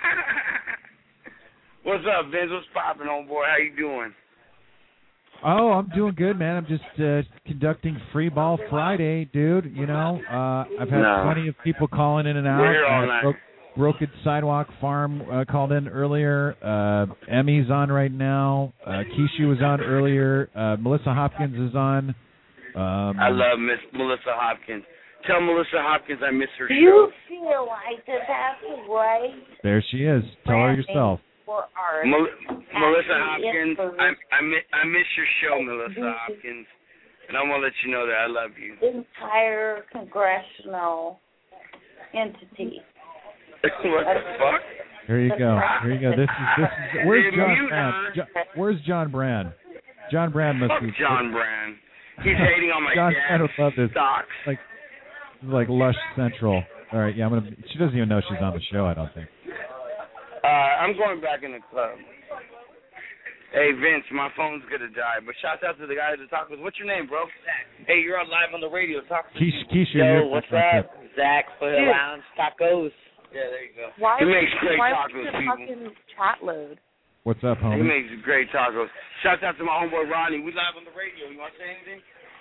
What's up, Vince? What's poppin', homeboy? How you doing? Oh, I'm doing good, man. I'm just conducting Free Ball Friday, dude. I've had plenty of people calling in and out. We're here all night. Broken Sidewalk Farm called in earlier. Emmy's on right now. Keisha was on earlier. Melissa Hopkins is on. I love Miss Melissa Hopkins. Tell Melissa Hopkins I miss her Do you show. feel like that that's a great There she is. Tell her yourself. for art? Melissa Hopkins, I miss your show, Melissa Hopkins. And I want to let you know that I love you. Entire congressional entity. What the fuck? Here you go. Here you go. This is. Where's John Brand? Where's John Brand? John Brand must be. John Brand. He's hating on my John Brand would love this. stocks. Like Lush Central. All right, yeah, she doesn't even know she's on the show, I don't think. I'm going back in the club. Hey, Vince, my phone's going to die. But shout out to the guy at the tacos. What's your name, bro? Hey, you're on live on the radio. Talk to Keisha, Yo, what's up? Zach, Foothill Lounge, Tacos. Yeah, there you go. Why he makes great why tacos, was the people. fucking chat load? What's up, homie? He makes great tacos. Shout out to my homeboy Ronnie. We live on the radio. You want to say anything?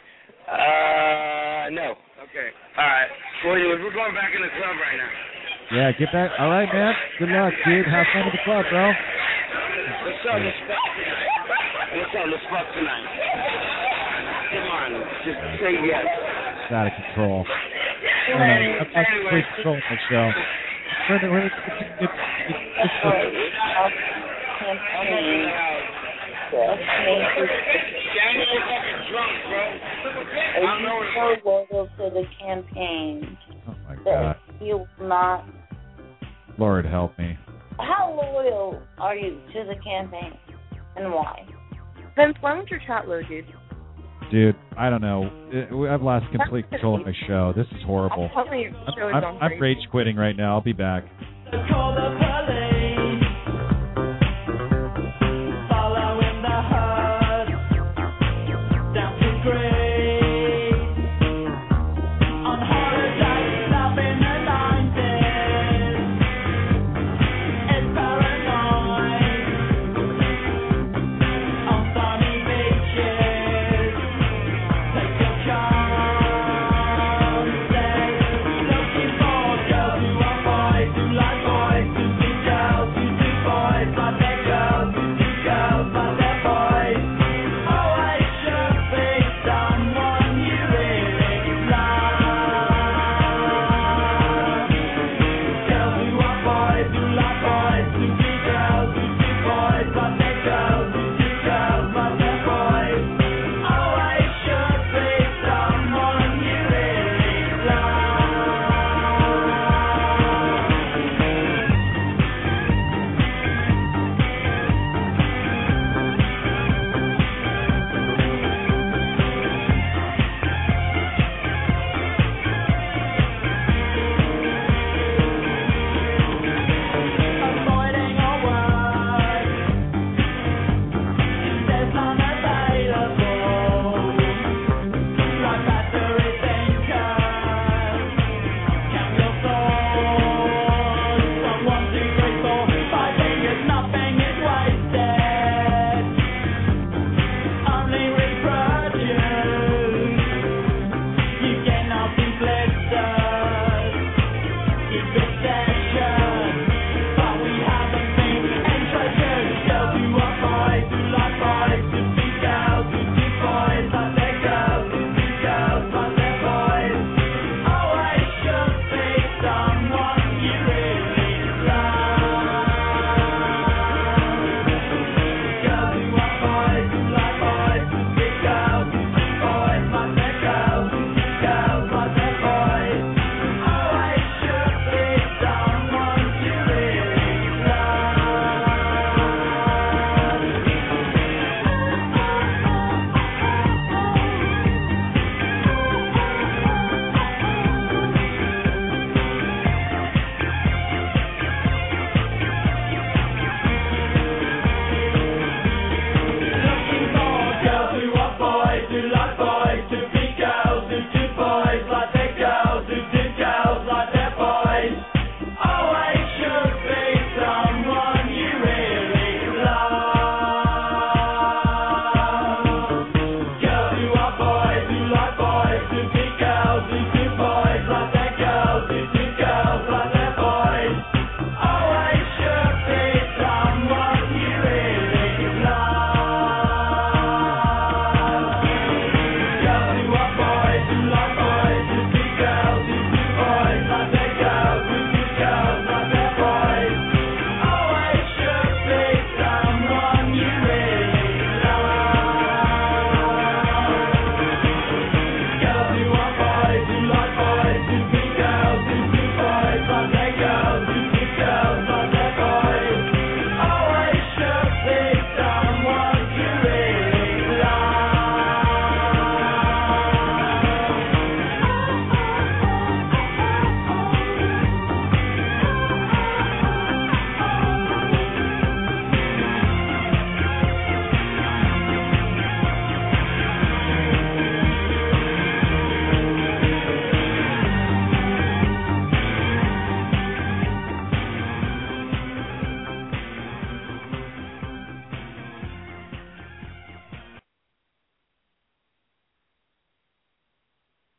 No. Okay. All right. Well, anyways, we're going back in the club right now. Yeah, get back. All right, man. Good luck, dude. Have fun at the club, bro. What's up, let's fuck tonight? What's up, let's fuck tonight? Come on, just say yes. It's out of control. I'm not complete control of the show. Are you so loyal to the campaign Oh, my God. that you will not? Lord help me. How loyal are you to the campaign, and why? Vince, why don't your chat load, dude? Dude, I don't know. I've lost complete control of my show. This is horrible. I'm rage quitting right now. I'll be back. Call the police. Following the herd down to Greece. On holiday, love in the 90s. It's paranoid. On sunny beaches, take your chances. Looking for girls who are boys, who like boys, who be just.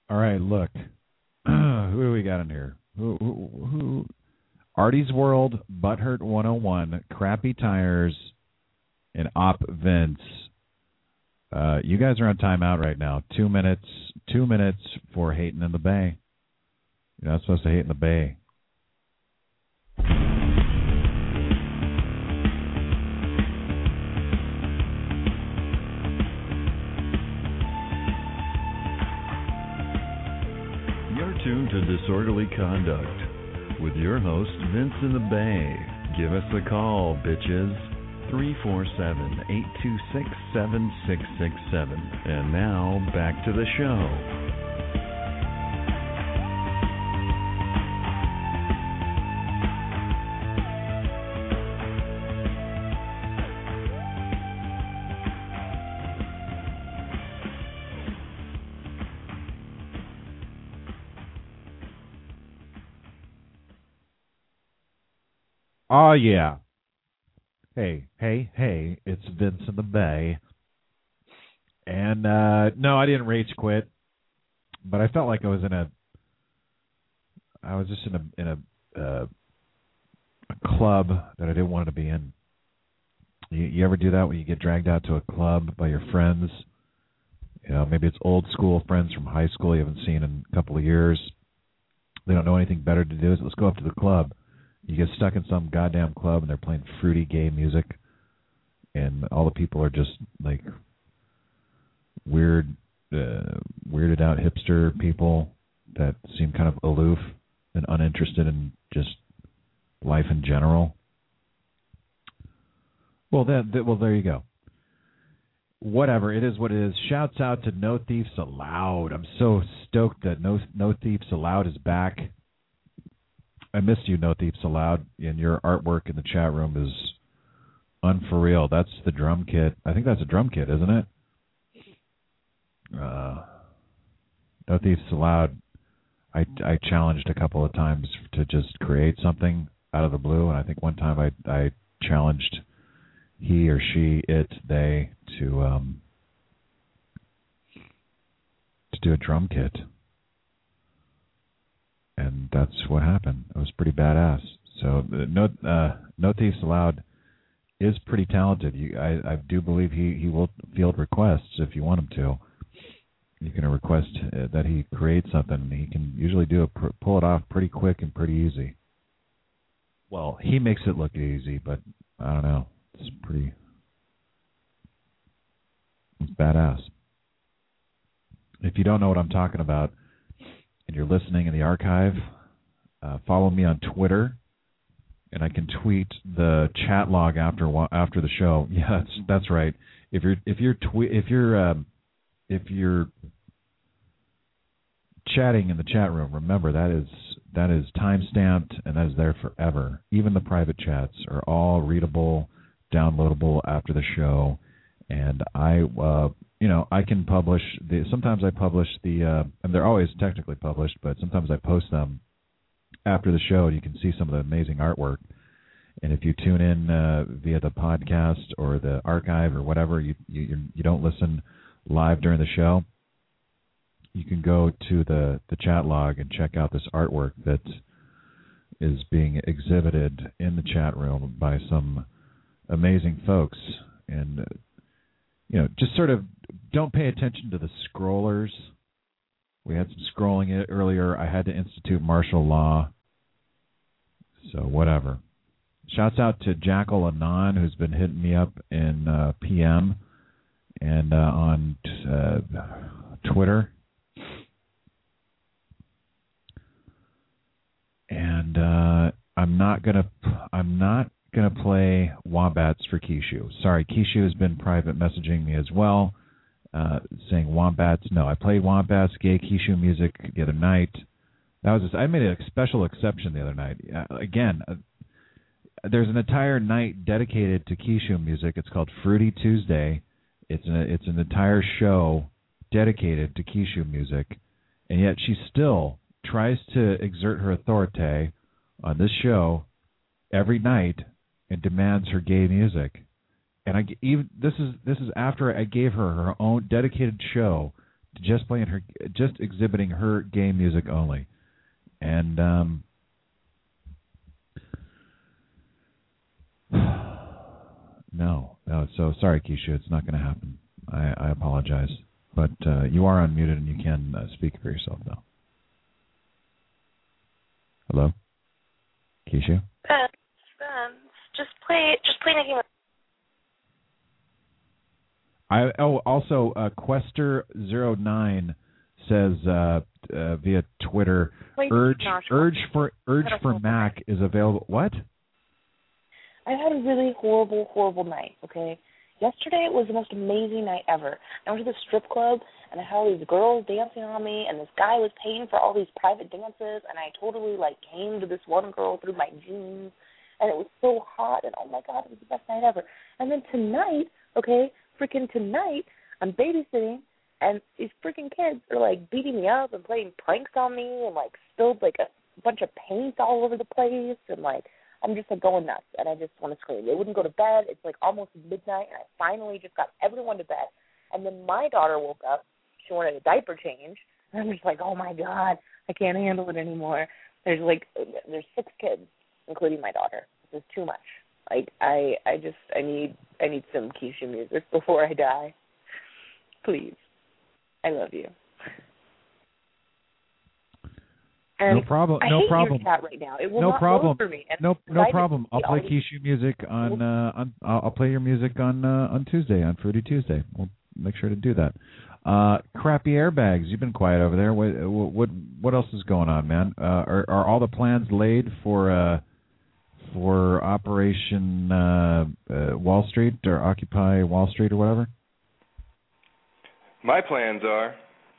All right, look. Who do we got in here? Who? Artie's World, Butthurt 101, Crappy Tires, and Op Vince. You guys are on timeout right now. 2 minutes. 2 minutes for hating in the Bay. You're not supposed to hate in the Bay. You're tuned to Disorderly Conduct with your host, Vince in the Bay. Give us a call, bitches. 347-826-7667. And now, back to the show. Oh, yeah. Hey, it's Vince in the Bay. And, no, I didn't rage quit, but I felt like I was just in a club that I didn't want to be in. You ever do that when you get dragged out to a club by your friends? You know, maybe it's old school friends from high school you haven't seen in a couple of years. They don't know anything better to do, so let's go up to the club. You get stuck in some goddamn club and they're playing fruity gay music, and all the people are just like weirded out hipster people that seem kind of aloof and uninterested in just life in general. Well, there you go. Whatever, it is what it is. Shouts out to No Thieves Allowed. I'm so stoked that No Thieves Allowed is back. I missed you, No Thieves Allowed, and your artwork in the chat room is unforreal. That's the drum kit. I think that's a drum kit, isn't it? No Thieves Allowed, I challenged a couple of times to just create something out of the blue, and I think one time I challenged he or she, it, they to do a drum kit. And that's what happened. It was pretty badass. So No Thieves Allowed is pretty talented. I do believe he will field requests if you want him to. You can request that he create something. He can usually pull it off pretty quick and pretty easy. Well, he makes it look easy, but I don't know. It's badass. If you don't know what I'm talking about, and you're listening in the archive, follow me on Twitter, and I can tweet the chat log after the show. Yeah, that's right. If you're chatting in the chat room, remember that is time stamped and that is there forever. Even the private chats are all readable, downloadable after the show, and I can publish sometimes I publish and they're always technically published, but sometimes I post them after the show, and you can see some of the amazing artwork. And if you tune in via the podcast or the archive or whatever, you don't listen live during the show, you can go to the chat log and check out this artwork that is being exhibited in the chat room by some amazing folks. And just sort of don't pay attention to the scrollers. We had some scrolling earlier. I had to institute martial law. So whatever. Shouts out to Jackal Anon, who's been hitting me up in PM and on Twitter. And I'm not gonna play Wombats for Kishu. Sorry, Kishu has been private messaging me as well, saying Wombats. No, I played Wombats, gay Kishu music the other night. I made a special exception the other night. Again, there's an entire night dedicated to Kishu music. It's called Fruity Tuesday. It's an entire show dedicated to Kishu music, and yet she still tries to exert her authority on this show every night and demands her gay music. And this is after I gave her own dedicated show just exhibiting her gay music only, and no. So sorry, Keisha, it's not going to happen. I apologize, but you are unmuted and you can speak for yourself now. Hello, Keisha. Just play Nicki Minaj. Also, Quester09 says via Twitter, Urge for Mac is available. What? I've had a really horrible night, okay? Yesterday was the most amazing night ever. I went to the strip club, and I had all these girls dancing on me, and this guy was paying for all these private dances, and I totally, came to this one girl through my jeans, and it was so hot, and oh, my God, it was the best night ever. And then tonight, okay, freaking tonight, I'm babysitting, and these freaking kids are, beating me up and playing pranks on me and, spilled, a bunch of paint all over the place, and, I'm just going nuts, and I just want to scream. They wouldn't go to bed. It's almost midnight, and I finally just got everyone to bed. And then my daughter woke up. She wanted a diaper change, and I'm just oh my God, I can't handle it anymore. There's 6 kids, including my daughter. This is too much. I need some Keisha music before I die. Please, I love you. And no problem. I no hate problem. Your chat right now. It will no not problem. load for me. No problem. I'll play Keisha music on. I'll play your music on Tuesday, on Fruity Tuesday. We'll make sure to do that. Crappy airbags. You've been quiet over there. What else is going on, man? Are all the plans laid for Operation Wall Street or Occupy Wall Street or whatever? My plans are.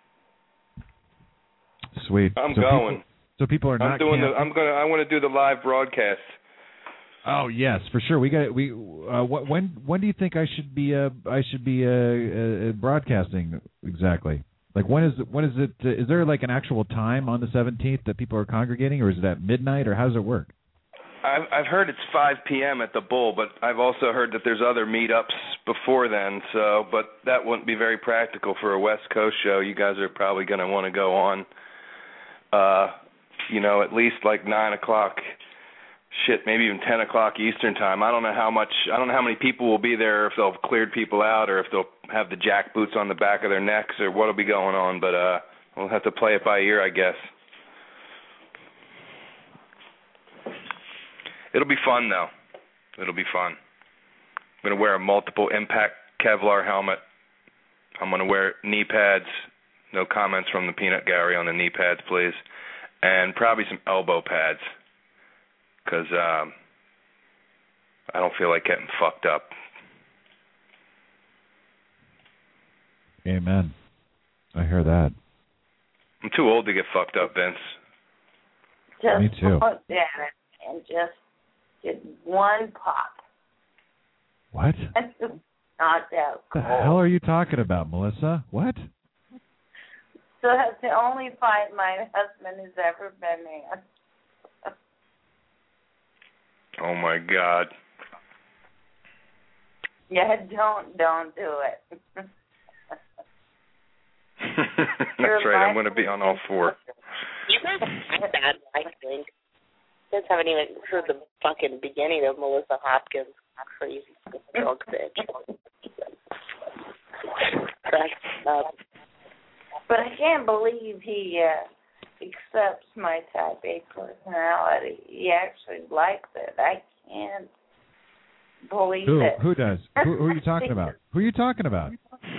Sweet. I'm going. So people are not. I want to do the live broadcast. Oh yes, for sure. When do you think I should be broadcasting exactly? When is it? Is there an actual time on the 17th that people are congregating, or is it at midnight, or how does it work? I've heard it's 5 p.m. at the Bull, but I've also heard that there's other meetups before then. But that wouldn't be very practical for a West Coast show. You guys are probably going to want to go on, at least 9 o'clock. Shit, maybe even 10 o'clock Eastern time. I don't know how many people will be there, if they'll have cleared people out, or if they'll have the jack boots on the back of their necks, or what'll be going on. But we'll have to play it by ear, I guess. It'll be fun, though. It'll be fun. I'm going to wear a multiple impact Kevlar helmet. I'm going to wear knee pads. No comments from the peanut gallery on the knee pads, please. And probably some elbow pads, because I don't feel like getting fucked up. Amen. I hear that. I'm too old to get fucked up, Vince. Me too. Look at it and just get one pop. What? That's not that cool. The hell are you talking about, Melissa? What? So that's the only fight my husband has ever been in. Oh my God. Yeah, don't do it. That's right. I'm going to be on all 4. You guys have bad life, I think. You guys haven't even heard the fucking beginning of Melissa Hopkins' crazy drunk bitch. But I can't believe he accepts my type A personality. He actually likes it. I can't believe it. Who does? Who are you talking about? Who are you talking about?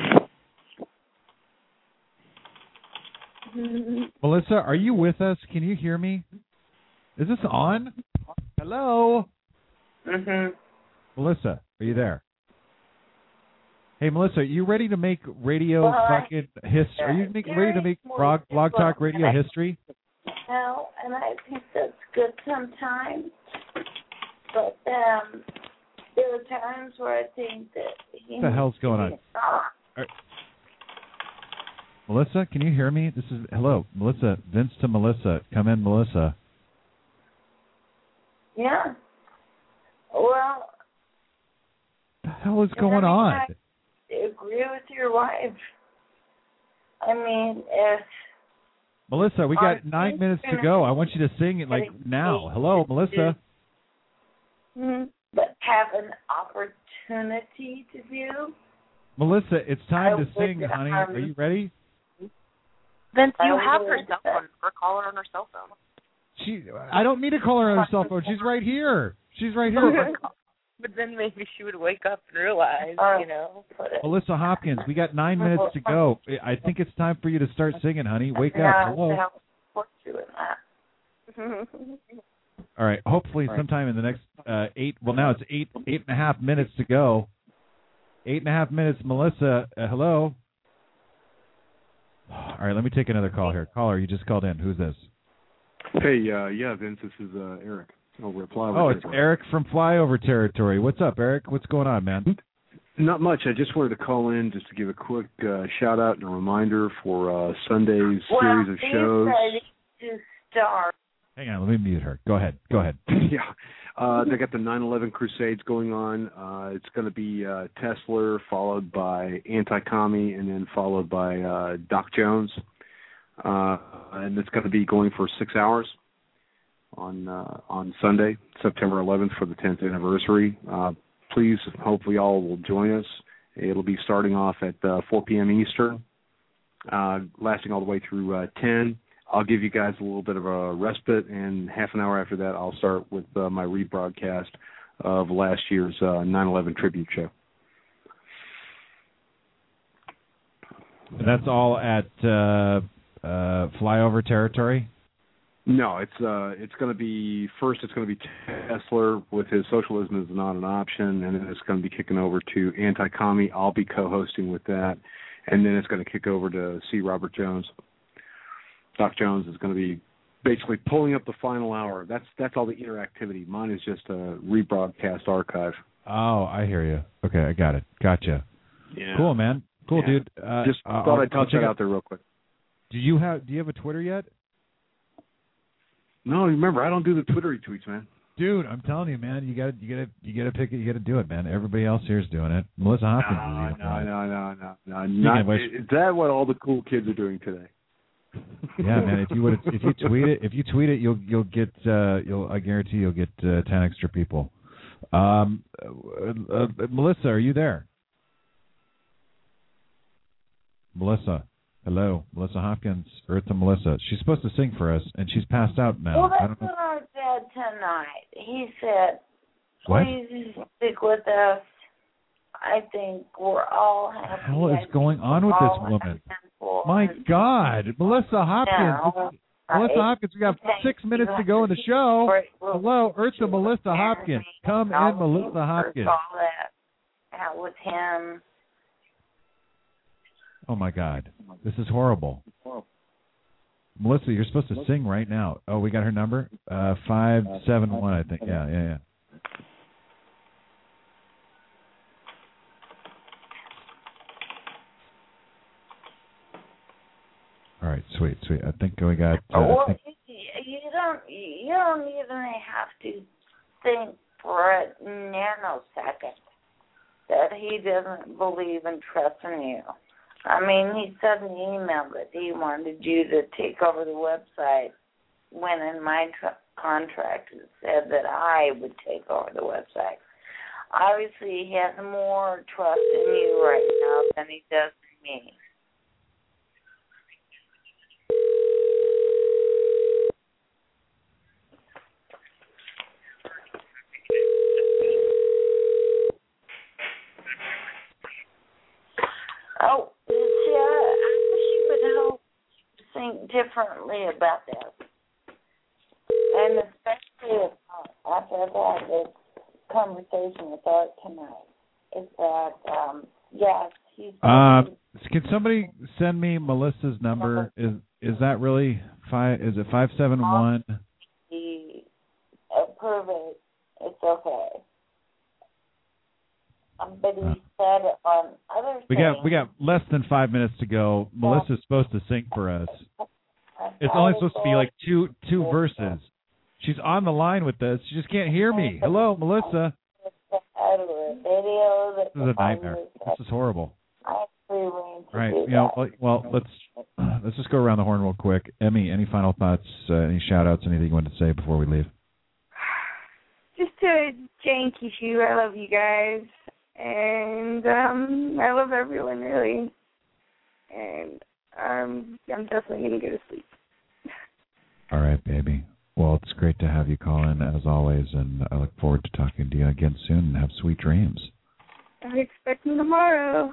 Melissa, are you with us? Can you hear me? Is this on? Hello? Mhm. Melissa, are you there? Hey, Melissa, are you ready to make radio fucking history? Are you ready to make blog talk radio history? No, and I think that's good sometimes. But there are times where I think that he What the hell's going on? Melissa, can you hear me? Hello, Melissa. Vince to Melissa. Come in, Melissa. Yeah. Well. What the hell is going on? I agree with your wife. I mean, if Melissa, we got 9 minutes to go. I want you to sing it like now. Hello, Melissa. But have an opportunity to do. Melissa, it's time to sing, honey. Are you ready? Vince, you have her cell phone. Or call her on her cell phone. I don't need to call her on her cell phone. She's right here. She's right here. But then maybe she would wake up and realize, Melissa Hopkins, we got 9 minutes to go. I think it's time for you to start singing, honey. Wake up. Hello. All right. Hopefully sometime in the next now it's eight and a half minutes to go. 8.5 minutes, Melissa. Hello. All right, let me take another call here. Caller, you just called in. Who's this? Hey, Vince, this is Eric over at Flyover. Oh, it's Eric from Flyover Territory. What's up, Eric? What's going on, man? Not much. I just wanted to call in just to give a quick shout-out and a reminder for Sunday's series of shows. Ready to start. Hang on, let me mute her. Go ahead. Yeah. They got the 9/11 Crusades going on. It's going to be Tesla, followed by Anti-Commie, and then followed by Doc Jones. And it's going to be going for 6 hours on Sunday, September 11th, for the 10th anniversary. Please, hopefully all will join us. It'll be starting off at 4 p.m. Eastern, lasting all the way through 10. I'll give you guys a little bit of a respite, and half an hour after that, I'll start with my rebroadcast of last year's 9/11 tribute show. And that's all at Flyover Territory? No, it's going to be Tesla with his Socialism is Not an Option, and then it's going to be kicking over to Anti-Commie. I'll be co-hosting with that, and then it's going to kick over to C. Robert Jones. Doc Jones is going to be basically pulling up the final hour. That's all the interactivity. Mine is just a rebroadcast archive. Oh, I hear you. Okay, I got it. Gotcha. Yeah. Cool, man. Cool, dude. Just thought I'd toss that out there real quick. Do you have a Twitter yet? No, remember, I don't do the Twittery tweets, man. Dude, I'm telling you, man, you gotta pick it. You gotta do it, man. Everybody else here is doing it. Melissa Hopkins. No. Is that what all the cool kids are doing today? Yeah, man. If you tweet it, you'll get. I guarantee you'll get 10 extra people. Melissa, are you there? Melissa, hello, Melissa Hopkins, Eartha Melissa. She's supposed to sing for us, and she's passed out now. Well, that's what I said tonight. He said, What? "Please stick with us." I think we're all happy. What the hell is going on with this woman? My God, Melissa Hopkins. Melissa Hopkins, we got 6 minutes to go in the show. Hello, Eartha Melissa Hopkins. Come in, Melissa Hopkins. Out with him. Oh, my God. This is horrible. Melissa, you're supposed to sing right now. Oh, we got her number? 571, I think. Yeah. All right, sweet. I think we got. You don't even have to think for a nanosecond that he doesn't believe and trust in you. I mean, he said in the email that he wanted you to take over the website when in my contract it said that I would take over the website. Obviously, he has more trust in you right now than he does in me. Oh, I wish you would help think differently about this. And especially after I've had this conversation with Art tonight, is that, yes, he's... Can somebody send me Melissa's number? Is that really is it 571? Approve it. It's okay. But he said on other things... We got less than 5 minutes to go. Melissa's supposed to sing for us. It's only supposed to be like two verses. She's on the line with us. She just can't hear me. Hello, Melissa. This is a nightmare. This is horrible. I actually to right. do You know, that. well, let's just go around the horn real quick. Emmy, any final thoughts? Any shout-outs? Anything you want to say before we leave? Just to Jay and Kishu, I love you guys, and I love everyone really, and I'm definitely gonna go to sleep. All right, baby. Well, it's great to have you call in as always, and I look forward to talking to you again soon. And have sweet dreams. I expect you tomorrow.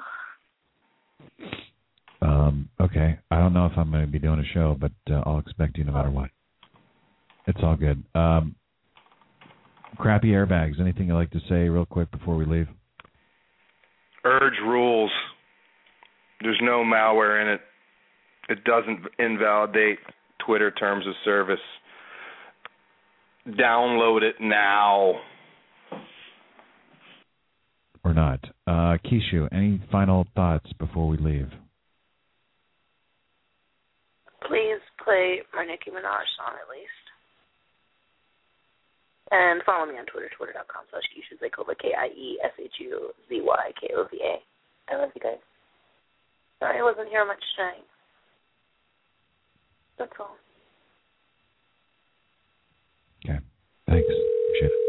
Okay. I don't know if I'm going to be doing a show, but I'll expect you no matter what. It's all good. Crappy airbags. Anything you'd like to say real quick before we leave? Urge rules. There's no malware in it. It doesn't invalidate Twitter terms of service. Download it now. Or not. Kishu, any final thoughts before we leave? Please play my Nicki Minaj song at least. And follow me on Twitter, twitter.com/KishuZykova, KIESHUZYKOVA. I love you guys. Sorry I wasn't here much tonight. That's all. Okay. Thanks. Appreciate it.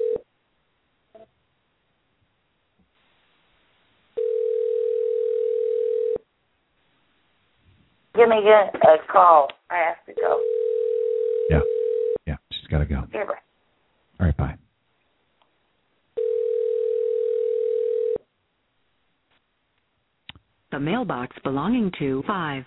Give me a call. I have to go. Yeah, she's got to go. Okay, bye. All right, bye. The mailbox belonging to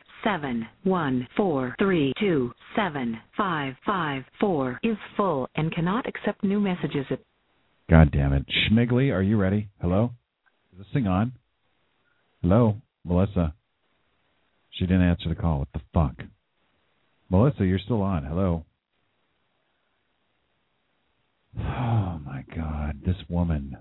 57143275554 is full and cannot accept new messages at... God damn it. Schmigley, are you ready? Hello? Is this thing on? Hello? Melissa? She didn't answer the call. What the fuck? Melissa, you're still on. Hello? Oh, my God. This woman.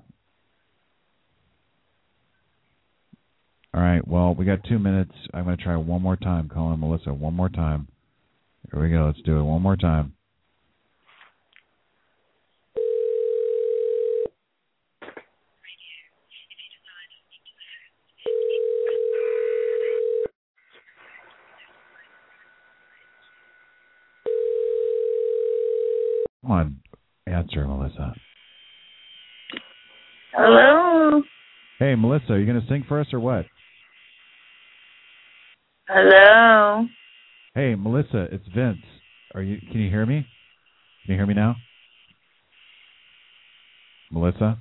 All right. Well, we got 2 minutes. I'm going to try one more time. Calling Melissa one more time. Here we go. Let's do it one more time. Come on. Answer, Melissa. Hello? Hey, Melissa, are you going to sing for us or what? Hello? Hey, Melissa, it's Vince. Can you hear me? Can you hear me now? Melissa?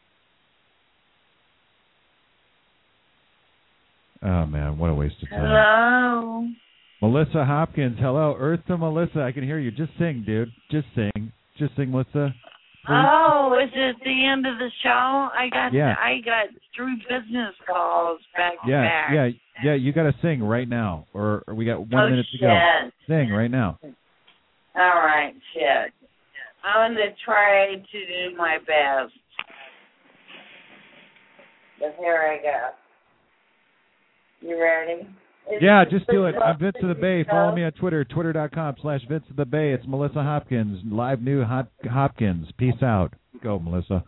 Oh, man, what a waste of time. Hello? Melissa Hopkins, hello. Earth to Melissa, I can hear you. Just sing, dude. Just sing. Just sing, Melissa. Please. Oh, is it the end of the show? I got 3 business calls back to back. Yeah, you got to sing right now, or we got 1 minute to go. Sing right now. All right, shit. I'm going to try to do my best. But here I go. You ready? Yeah, just do it. I'm Vince of the Bay. Follow me on Twitter, twitter.com/Vince of the Bay. It's Melissa Hopkins, live new Hopkins. Peace out. Go, Melissa.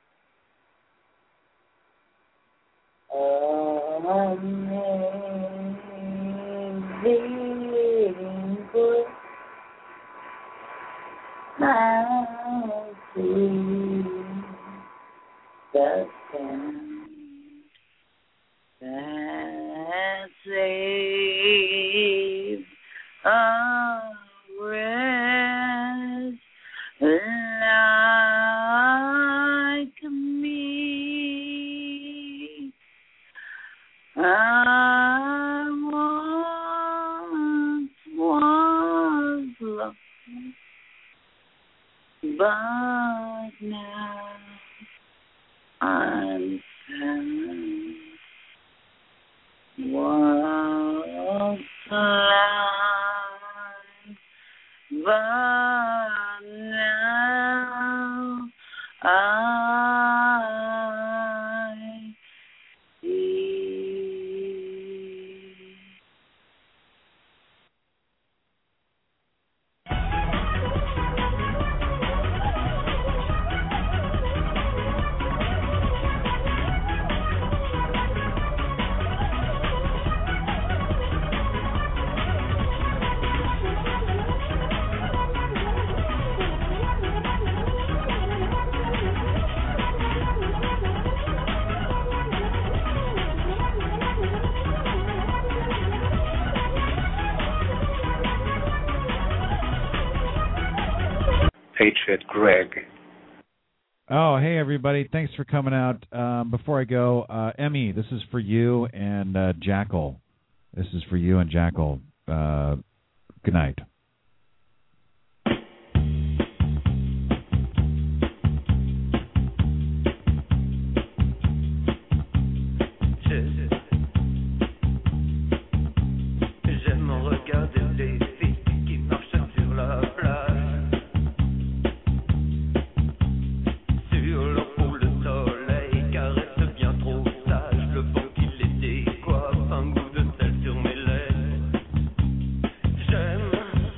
That saves a rest like me. I once was lost, but now I'm found. What's life Patriot, Greg. Oh, hey, everybody. Thanks for coming out. Before I go, Emmy, this is for you and Jackal. This is for you and Jackal. Good night. J'aime regarder les filles qui marchent sur la plage. Sur leur peau le soleil caresse bien trop sage. Le vent qui les décoiffe, un goût de sel sur mes lèvres. J'aime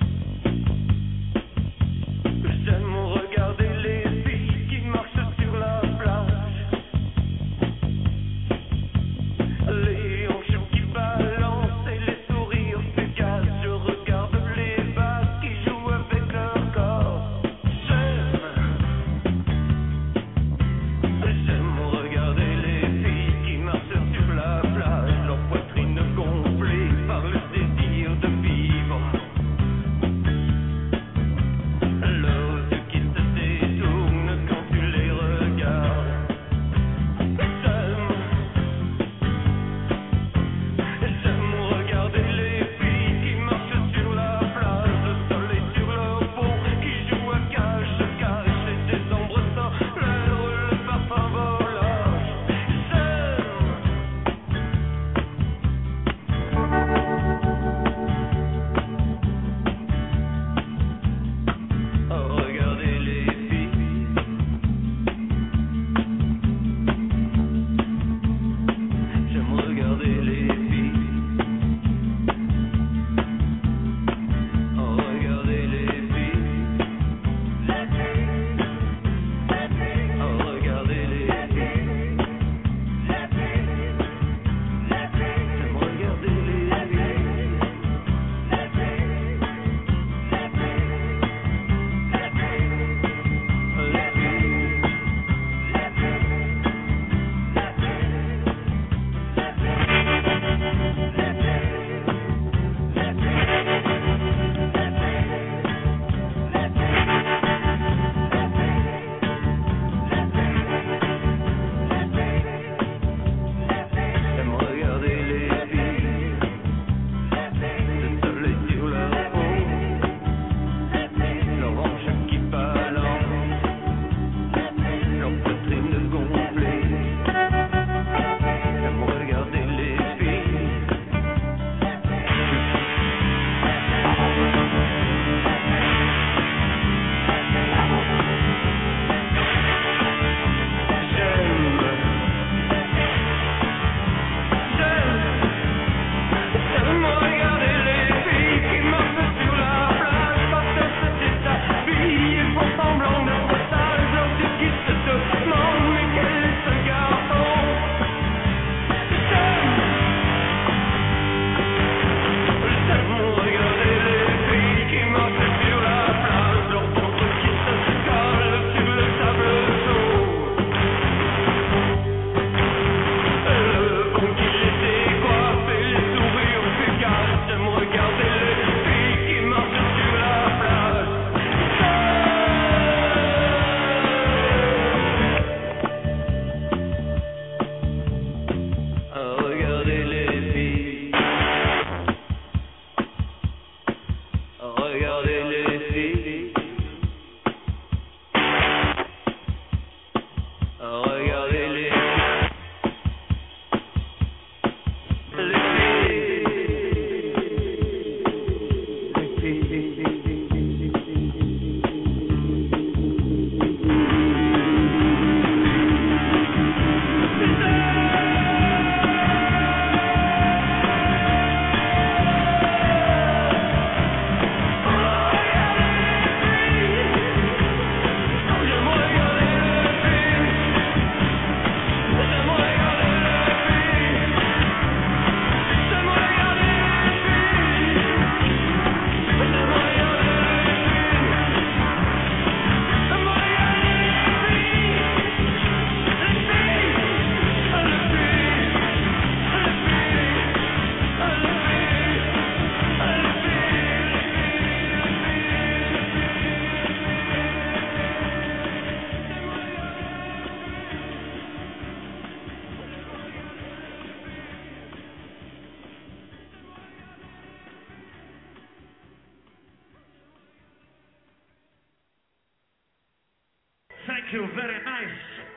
you very nice.